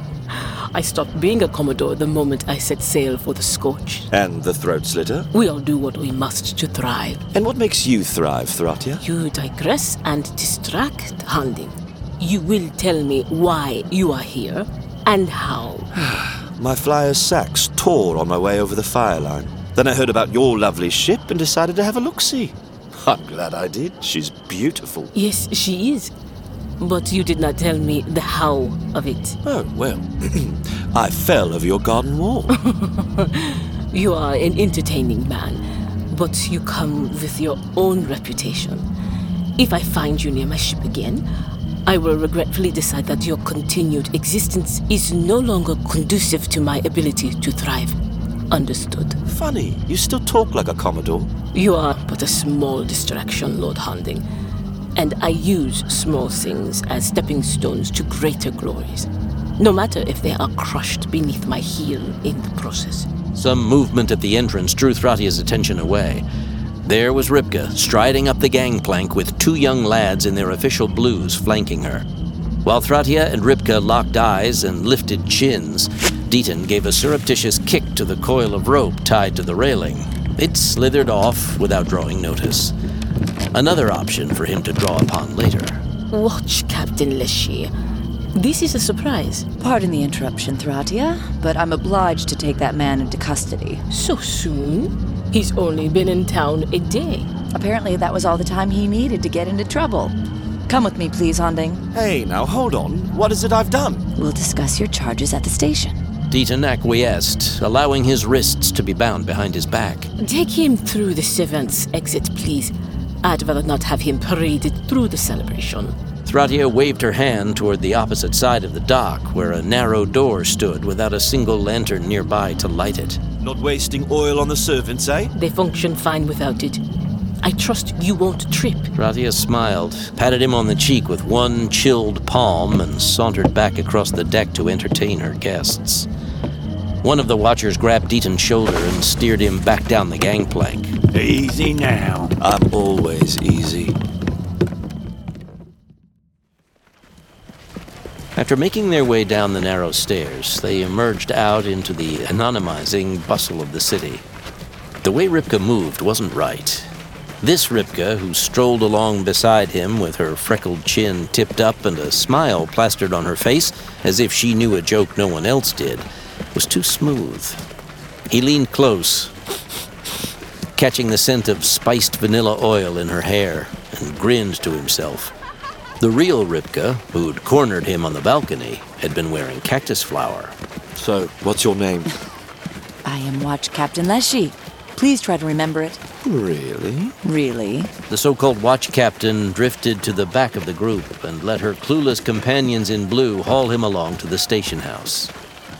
I stopped being a Commodore the moment I set sail for the Scorch. And the Throat Slitter? We all do what we must to thrive. And what makes you thrive, Thratia? You digress and distract, Honding. You will tell me why you are here and how. My flyer's sacks tore on my way over the fire line. Then I heard about your lovely ship and decided to have a look-see. I'm glad I did. She's beautiful. Yes, she is. But you did not tell me the how of it. Oh, well, I fell over your garden wall. You are an entertaining man, but you come with your own reputation. If I find you near my ship again, I will regretfully decide that your continued existence is no longer conducive to my ability to thrive. Understood? Funny, you still talk like a Commodore. You are but a small distraction, Lord Honding, and I use small things as stepping stones to greater glories, no matter if they are crushed beneath my heel in the process. Some movement at the entrance drew Thratia's attention away. There was Ripka, striding up the gangplank with two young lads in their official blues flanking her. While Thratia and Ripka locked eyes and lifted chins, Deaton gave a surreptitious kick to the coil of rope tied to the railing. It slithered off without drawing notice. Another option for him to draw upon later. Watch, Captain Leshy. This is a surprise. Pardon the interruption, Thratia, but I'm obliged to take that man into custody. So soon? He's only been in town a day. Apparently that was all the time he needed to get into trouble. Come with me, please, Honding. Hey, now hold on. What is it I've done? We'll discuss your charges at the station. Deaton acquiesced, allowing his wrists to be bound behind his back. Take him through the servants' exit, please. I'd rather not have him paraded through the celebration. Thratia waved her hand toward the opposite side of the dock, where a narrow door stood without a single lantern nearby to light it. Not wasting oil on the servants, eh? They function fine without it. I trust you won't trip. Ratia smiled, patted him on the cheek with one chilled palm, and sauntered back across the deck to entertain her guests. One of the watchers grabbed Deaton's shoulder and steered him back down the gangplank. Easy now. I'm always easy. After making their way down the narrow stairs, they emerged out into the anonymizing bustle of the city. The way Ripka moved wasn't right. This Ripka, who strolled along beside him with her freckled chin tipped up and a smile plastered on her face, as if she knew a joke no one else did, was too smooth. He leaned close, catching the scent of spiced vanilla oil in her hair, and grinned to himself. The real Ripka, who'd cornered him on the balcony, had been wearing cactus flower. So, what's your name? I am Watch Captain Leshy. Please try to remember it. Really? Really? The so-called watch captain drifted to the back of the group and let her clueless companions in blue haul him along to the station house.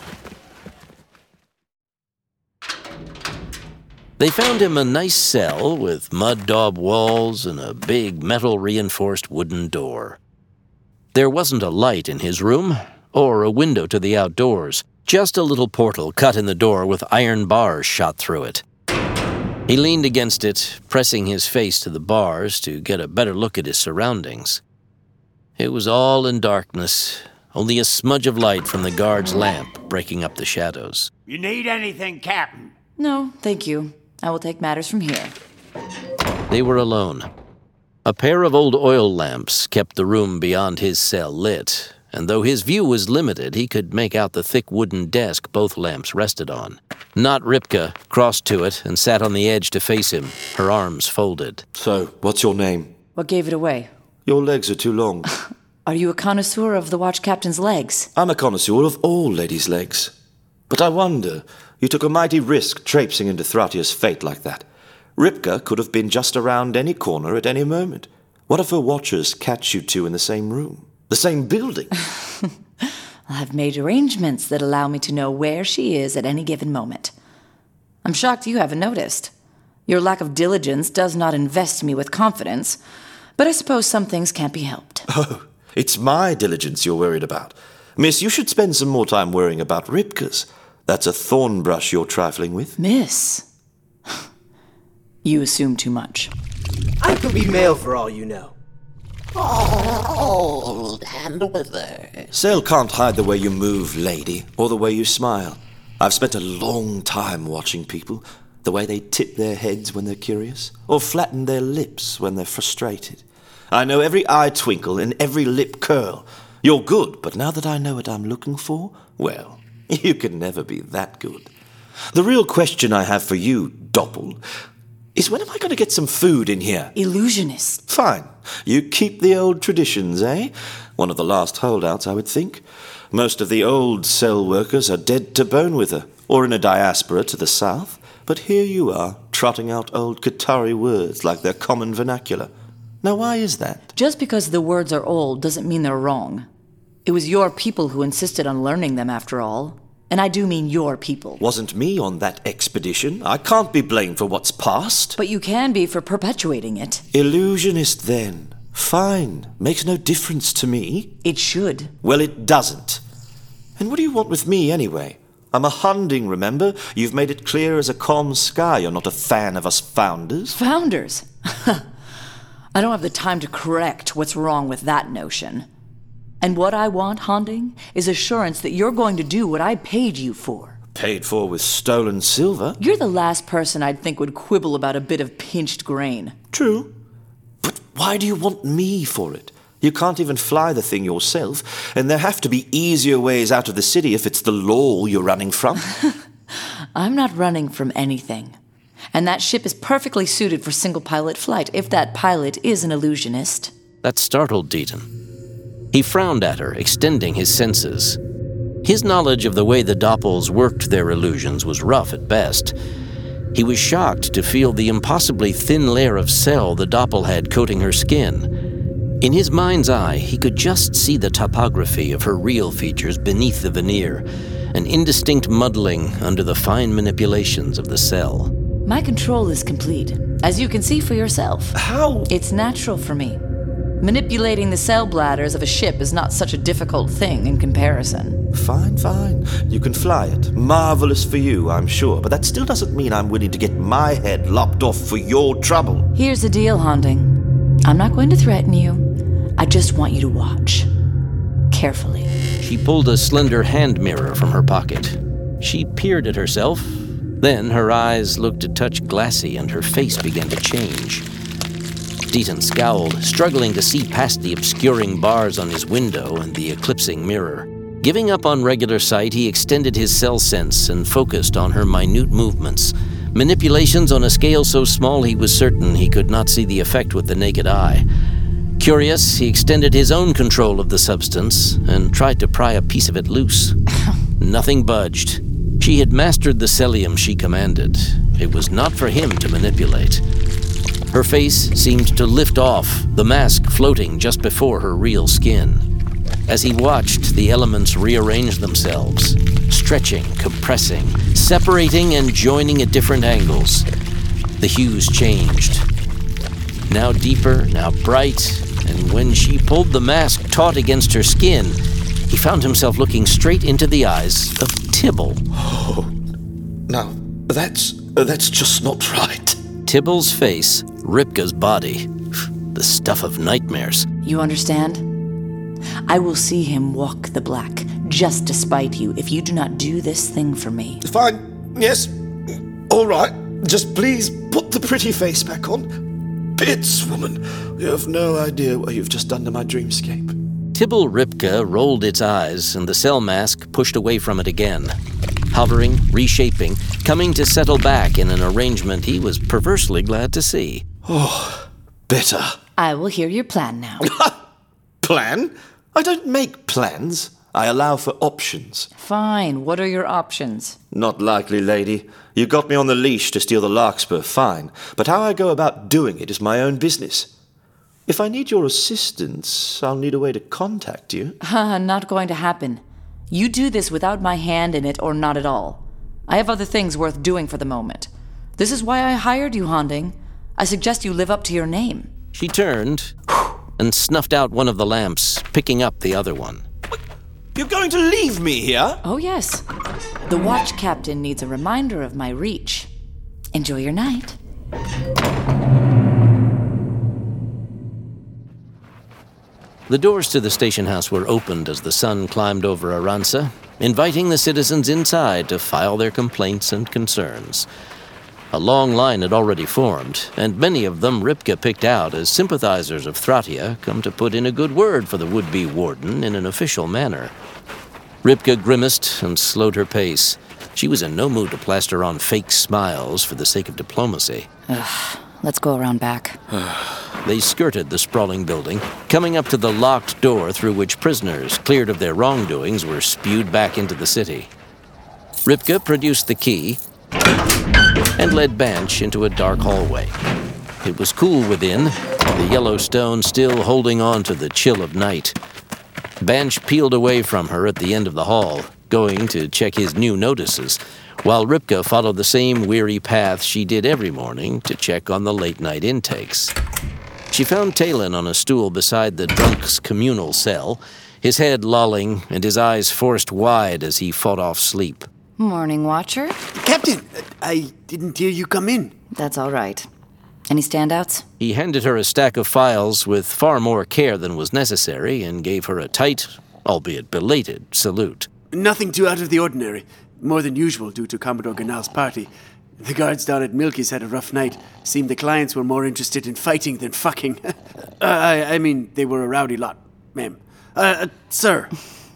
They found him a nice cell with mud-daub walls and a big metal-reinforced wooden door. There wasn't a light in his room, or a window to the outdoors, just a little portal cut in the door with iron bars shot through it. He leaned against it, pressing his face to the bars to get a better look at his surroundings. It was all in darkness, only a smudge of light from the guard's lamp breaking up the shadows. You need anything, Captain? No, thank you. I will take matters from here. They were alone. A pair of old oil lamps kept the room beyond his cell lit, and though his view was limited, he could make out the thick wooden desk both lamps rested on. Not Ripka crossed to it and sat on the edge to face him, her arms folded. So, what's your name? What gave it away? Your legs are too long. Are you a connoisseur of the watch captain's legs? I'm a connoisseur of all ladies' legs. But I wonder, you took a mighty risk traipsing into Thratia's fate like that. Ripka could have been just around any corner at any moment. What if her watchers catch you two in the same room? The same building? I've made arrangements that allow me to know where she is at any given moment. I'm shocked you haven't noticed. Your lack of diligence does not invest me with confidence, but I suppose some things can't be helped. Oh, it's my diligence you're worried about. Miss, you should spend some more time worrying about Ripka's. That's a thorn brush you're trifling with. Miss? You assume too much. I could be male for all you know. Old hand wither. Sale can't hide the way you move, lady, or the way you smile. I've spent a long time watching people, the way they tip their heads when they're curious, or flatten their lips when they're frustrated. I know every eye twinkle and every lip curl. You're good, but now that I know what I'm looking for, well, you can never be that good. The real question I have for you, Doppel, is when am I going to get some food in here? Illusionist. Fine. You keep the old traditions, eh? One of the last holdouts, I would think. Most of the old cell workers are dead to bone with her, or in a diaspora to the south. But here you are, trotting out old Qatari words like their common vernacular. Now, why is that? Just because the words are old doesn't mean they're wrong. It was your people who insisted on learning them, after all. And I do mean your people. Wasn't me on that expedition. I can't be blamed for what's past. But you can be for perpetuating it. Illusionist, then. Fine. Makes no difference to me. It should. Well, it doesn't. And what do you want with me, anyway? I'm a Hunding, remember? You've made it clear as a calm sky you're not a fan of us founders. Founders? I don't have the time to correct what's wrong with that notion. And what I want, Hunding, is assurance that you're going to do what I paid you for. Paid for with stolen silver? You're the last person I'd think would quibble about a bit of pinched grain. True. But why do you want me for it? You can't even fly the thing yourself, and there have to be easier ways out of the city if it's the law you're running from. I'm not running from anything. And that ship is perfectly suited for single-pilot flight, if that pilot is an illusionist. That startled Deaton. He frowned at her, extending his senses. His knowledge of the way the Doppels worked their illusions was rough at best. He was shocked to feel the impossibly thin layer of cell the Doppel had coating her skin. In his mind's eye, he could just see the topography of her real features beneath the veneer, an indistinct muddling under the fine manipulations of the cell. My control is complete. As you can see for yourself. How? It's natural for me. Manipulating the cell bladders of a ship is not such a difficult thing in comparison. Fine, fine. You can fly it. Marvelous for you, I'm sure. But that still doesn't mean I'm willing to get my head lopped off for your trouble. Here's the deal, Honding. I'm not going to threaten you. I just want you to watch. Carefully. She pulled a slender hand mirror from her pocket. She peered at herself. Then her eyes looked a touch glassy and her face began to change. Deaton scowled, struggling to see past the obscuring bars on his window and the eclipsing mirror. Giving up on regular sight, he extended his cell sense and focused on her minute movements. Manipulations on a scale so small he was certain he could not see the effect with the naked eye. Curious, he extended his own control of the substance and tried to pry a piece of it loose. Nothing budged. She had mastered the cellium she commanded. It was not for him to manipulate. Her face seemed to lift off, the mask floating just before her real skin. As he watched, the elements rearrange themselves, stretching, compressing, separating and joining at different angles. The hues changed. Now deeper, now bright, and when she pulled the mask taut against her skin, he found himself looking straight into the eyes of Tibble. Oh, no, that's just not right. Tibble's face, Ripka's body. The stuff of nightmares. You understand? I will see him walk the black, just to spite you, if you do not do this thing for me. Fine. Yes. All right. Just please put the pretty face back on. Bits, woman. You have no idea what you've just done to my dreamscape. Tibble Ripka rolled its eyes, and the cell mask pushed away from it again. Hovering, reshaping, coming to settle back in an arrangement he was perversely glad to see. Oh, better. I will hear your plan now. Plan? I don't make plans. I allow for options. Fine. What are your options? Not likely, lady. You got me on the leash to steal the larkspur, fine. But how I go about doing it is my own business. If I need your assistance, I'll need a way to contact you. Not going to happen. You do this without my hand in it or not at all. I have other things worth doing for the moment. This is why I hired you, Honding. I suggest you live up to your name. She turned and snuffed out one of the lamps, picking up the other one. You're going to leave me here? Oh, yes. The watch captain needs a reminder of my reach. Enjoy your night. The doors to the station house were opened as the sun climbed over Aranza, inviting the citizens inside to file their complaints and concerns. A long line had already formed, and many of them Ripka picked out as sympathizers of Thratia come to put in a good word for the would-be warden in an official manner. Ripka grimaced and slowed her pace. She was in no mood to plaster on fake smiles for the sake of diplomacy. Let's go around back. They skirted the sprawling building, coming up to the locked door through which prisoners, cleared of their wrongdoings, were spewed back into the city. Ripka produced the key and led Banch into a dark hallway. It was cool within, the yellow stone still holding on to the chill of night. Banch peeled away from her at the end of the hall, going to check his new notices, while Ripka followed the same weary path she did every morning to check on the late-night intakes. She found Talon on a stool beside the drunk's communal cell, his head lolling and his eyes forced wide as he fought off sleep. Morning, Watcher. Captain, I didn't hear you come in. That's all right. Any standouts? He handed her a stack of files with far more care than was necessary and gave her a tight, albeit belated, salute. Nothing too out of the ordinary. More than usual due to Commodore Ganal's party. The guards down at Milky's had a rough night. Seemed the clients were more interested in fighting than fucking. I mean, they were a rowdy lot, ma'am. Sir.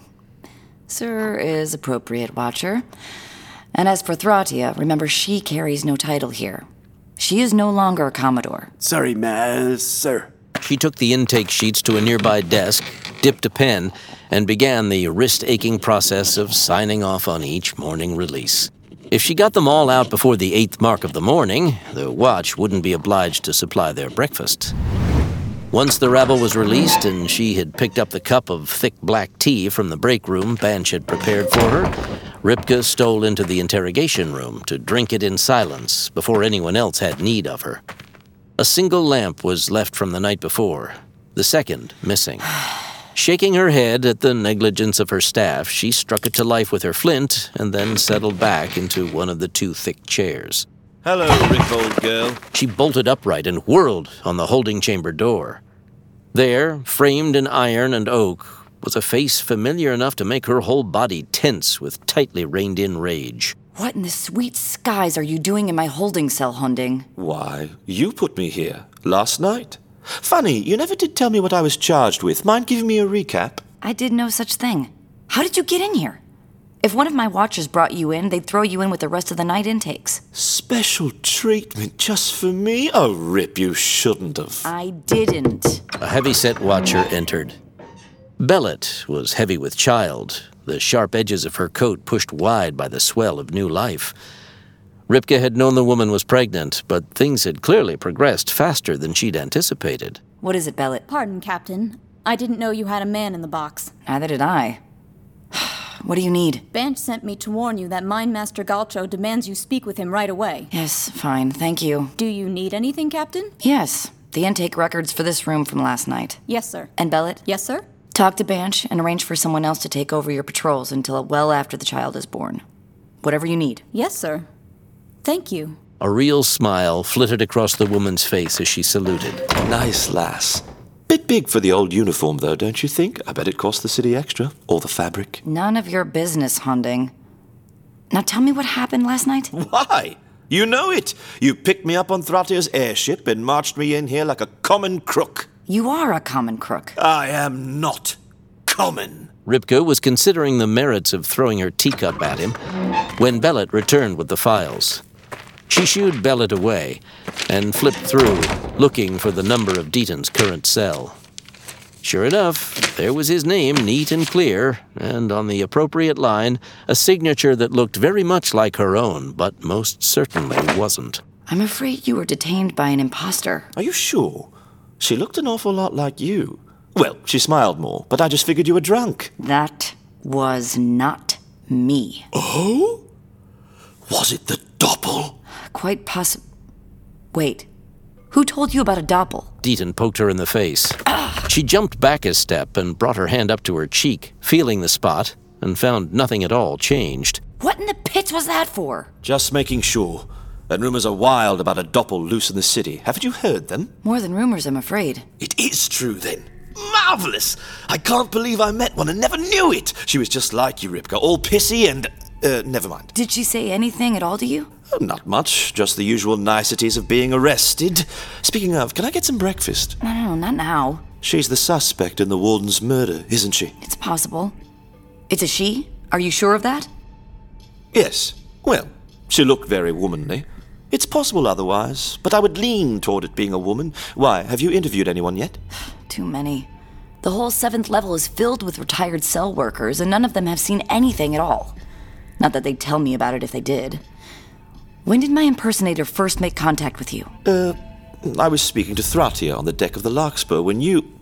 Sir is appropriate, Watcher. And as for Thratia, remember she carries no title here. She is no longer a Commodore. Sorry, sir. She took the intake sheets to a nearby desk, dipped a pen, and began the wrist-aching process of signing off on each morning release. If she got them all out before the 8th mark of the morning, the watch wouldn't be obliged to supply their breakfast. Once the rabble was released and she had picked up the cup of thick black tea from the break room Banch had prepared for her, Ripka stole into the interrogation room to drink it in silence before anyone else had need of her. A single lamp was left from the night before, the second missing. Shaking her head at the negligence of her staff, she struck it to life with her flint and then settled back into one of the two thick chairs. Hello, Rip, old girl. She bolted upright and whirled on the holding chamber door. There, framed in iron and oak, was a face familiar enough to make her whole body tense with tightly reined-in rage. What in the sweet skies are you doing in my holding cell, Hunding? Why, you put me here last night. Funny, you never did tell me what I was charged with. Mind giving me a recap? I did no such thing. How did you get in here? If one of my watchers brought you in, they'd throw you in with the rest of the night intakes. Special treatment just for me? Oh, Rip, you shouldn't have. I didn't. A heavy-set watcher entered. Bellet was heavy with child, the sharp edges of her coat pushed wide by the swell of new life. Ripka had known the woman was pregnant, but things had clearly progressed faster than she'd anticipated. What is it, Bellet? Pardon, Captain. I didn't know you had a man in the box. Neither did I. What do you need? Banch sent me to warn you that Mindmaster Galtro demands you speak with him right away. Yes, fine, thank you. Do you need anything, Captain? Yes, the intake records for this room from last night. Yes, sir. And Bellet? Yes, sir. Talk to Banch and arrange for someone else to take over your patrols until well after the child is born. Whatever you need. Yes, sir. Thank you. A real smile flitted across the woman's face as she saluted. Nice lass. Bit big for the old uniform, though, don't you think? I bet it cost the city extra. Or the fabric. None of your business, Hunding. Now tell me what happened last night. Why? You know it. You picked me up on Thratia's airship and marched me in here like a common crook. You are a common crook. I am not common. Ripka was considering the merits of throwing her teacup at him when Bellet returned with the files. She shooed Bellet away and flipped through, looking for the number of Deaton's current cell. Sure enough, there was his name, neat and clear, and on the appropriate line, a signature that looked very much like her own, but most certainly wasn't. I'm afraid you were detained by an imposter. Are you sure? She looked an awful lot like you. Well, she smiled more, but I just figured you were drunk. That was not me. Oh? Was it the doppel? Quite possible. Wait. Who told you about a doppel? Deaton poked her in the face. She jumped back a step and brought her hand up to her cheek, feeling the spot, and found nothing at all changed. What in the pits was that for? Just making sure. And rumors are wild about a doppel loose in the city. Haven't you heard them? More than rumors, I'm afraid. It is true, then. Marvelous! I can't believe I met one and never knew it. She was just like you, Ripka, all pissy and... never mind. Did she say anything at all to you? Oh, not much. Just the usual niceties of being arrested. Speaking of, can I get some breakfast? No, not now. She's the suspect in the warden's murder, isn't she? It's possible. It's a she? Are you sure of that? Yes. Well, she looked very womanly. It's possible otherwise, but I would lean toward it being a woman. Why, have you interviewed anyone yet? Too many. The whole 7th level is filled with retired cell workers, and none of them have seen anything at all. Not that they'd tell me about it if they did. When did my impersonator first make contact with you? I was speaking to Thratia on the deck of the Larkspur when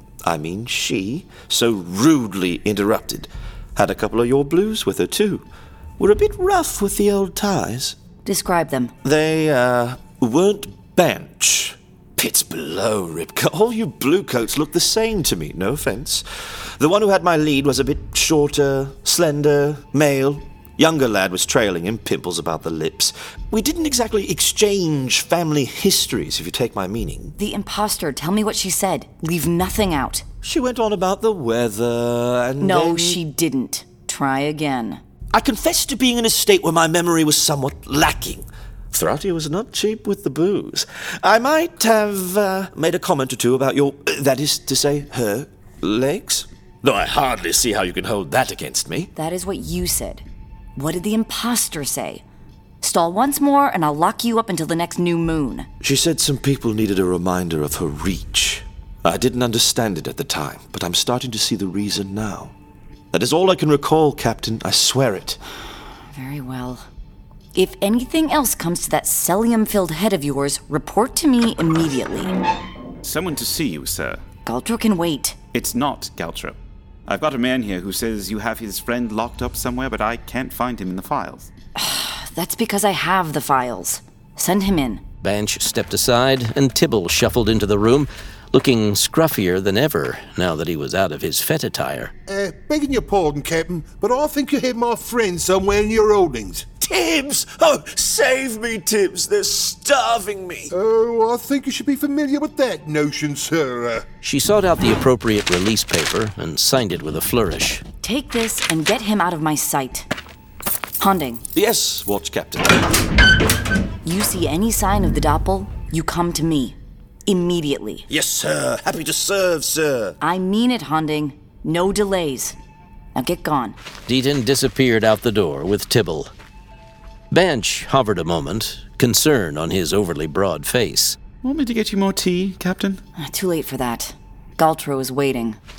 she, so rudely interrupted. Had a couple of your blues with her, too. Were a bit rough with the old ties. Describe them. They, weren't Banch. Pits below, Ripka. All you bluecoats look the same to me, no offense. The one who had my lead was a bit shorter, slender, male. Younger lad was trailing him, pimples about the lips. We didn't exactly exchange family histories, if you take my meaning. The imposter, tell me what she said. Leave nothing out. She went on about the weather and No, she didn't. Try again. I confess to being in a state where my memory was somewhat lacking. Thratia was not cheap with the booze. I might have made a comment or two about your, that is to say, her legs. Though I hardly see how you can hold that against me. That is what you said. What did the imposter say? Stall once more and I'll lock you up until the next new moon. She said some people needed a reminder of her reach. I didn't understand it at the time, but I'm starting to see the reason now. That is all I can recall, Captain. I swear it. Very well. If anything else comes to that cellium-filled head of yours, report to me immediately. Someone to see you, sir. Galtro can wait. It's not Galtro. I've got a man here who says you have his friend locked up somewhere, but I can't find him in the files. That's because I have the files. Send him in. Banch stepped aside, and Tibble shuffled into the room, looking scruffier than ever now that he was out of his fet attire. Begging your pardon, Captain, but I think you have my friend somewhere in your holdings. Tibbs! Oh, save me, Tibbs. They're starving me. Oh, I think you should be familiar with that notion, sir. She sought out the appropriate release paper and signed it with a flourish. Take this and get him out of my sight. Hunding. Yes, Watch Captain. You see any sign of the Doppel, you come to me. Immediately. Yes, sir. Happy to serve, sir. I mean it, Hunding. No delays. Now get gone. Deaton disappeared out the door with Tibble. Banch hovered a moment, concern on his overly broad face. Want me to get you more tea, Captain? Too late for that. Galtro is waiting.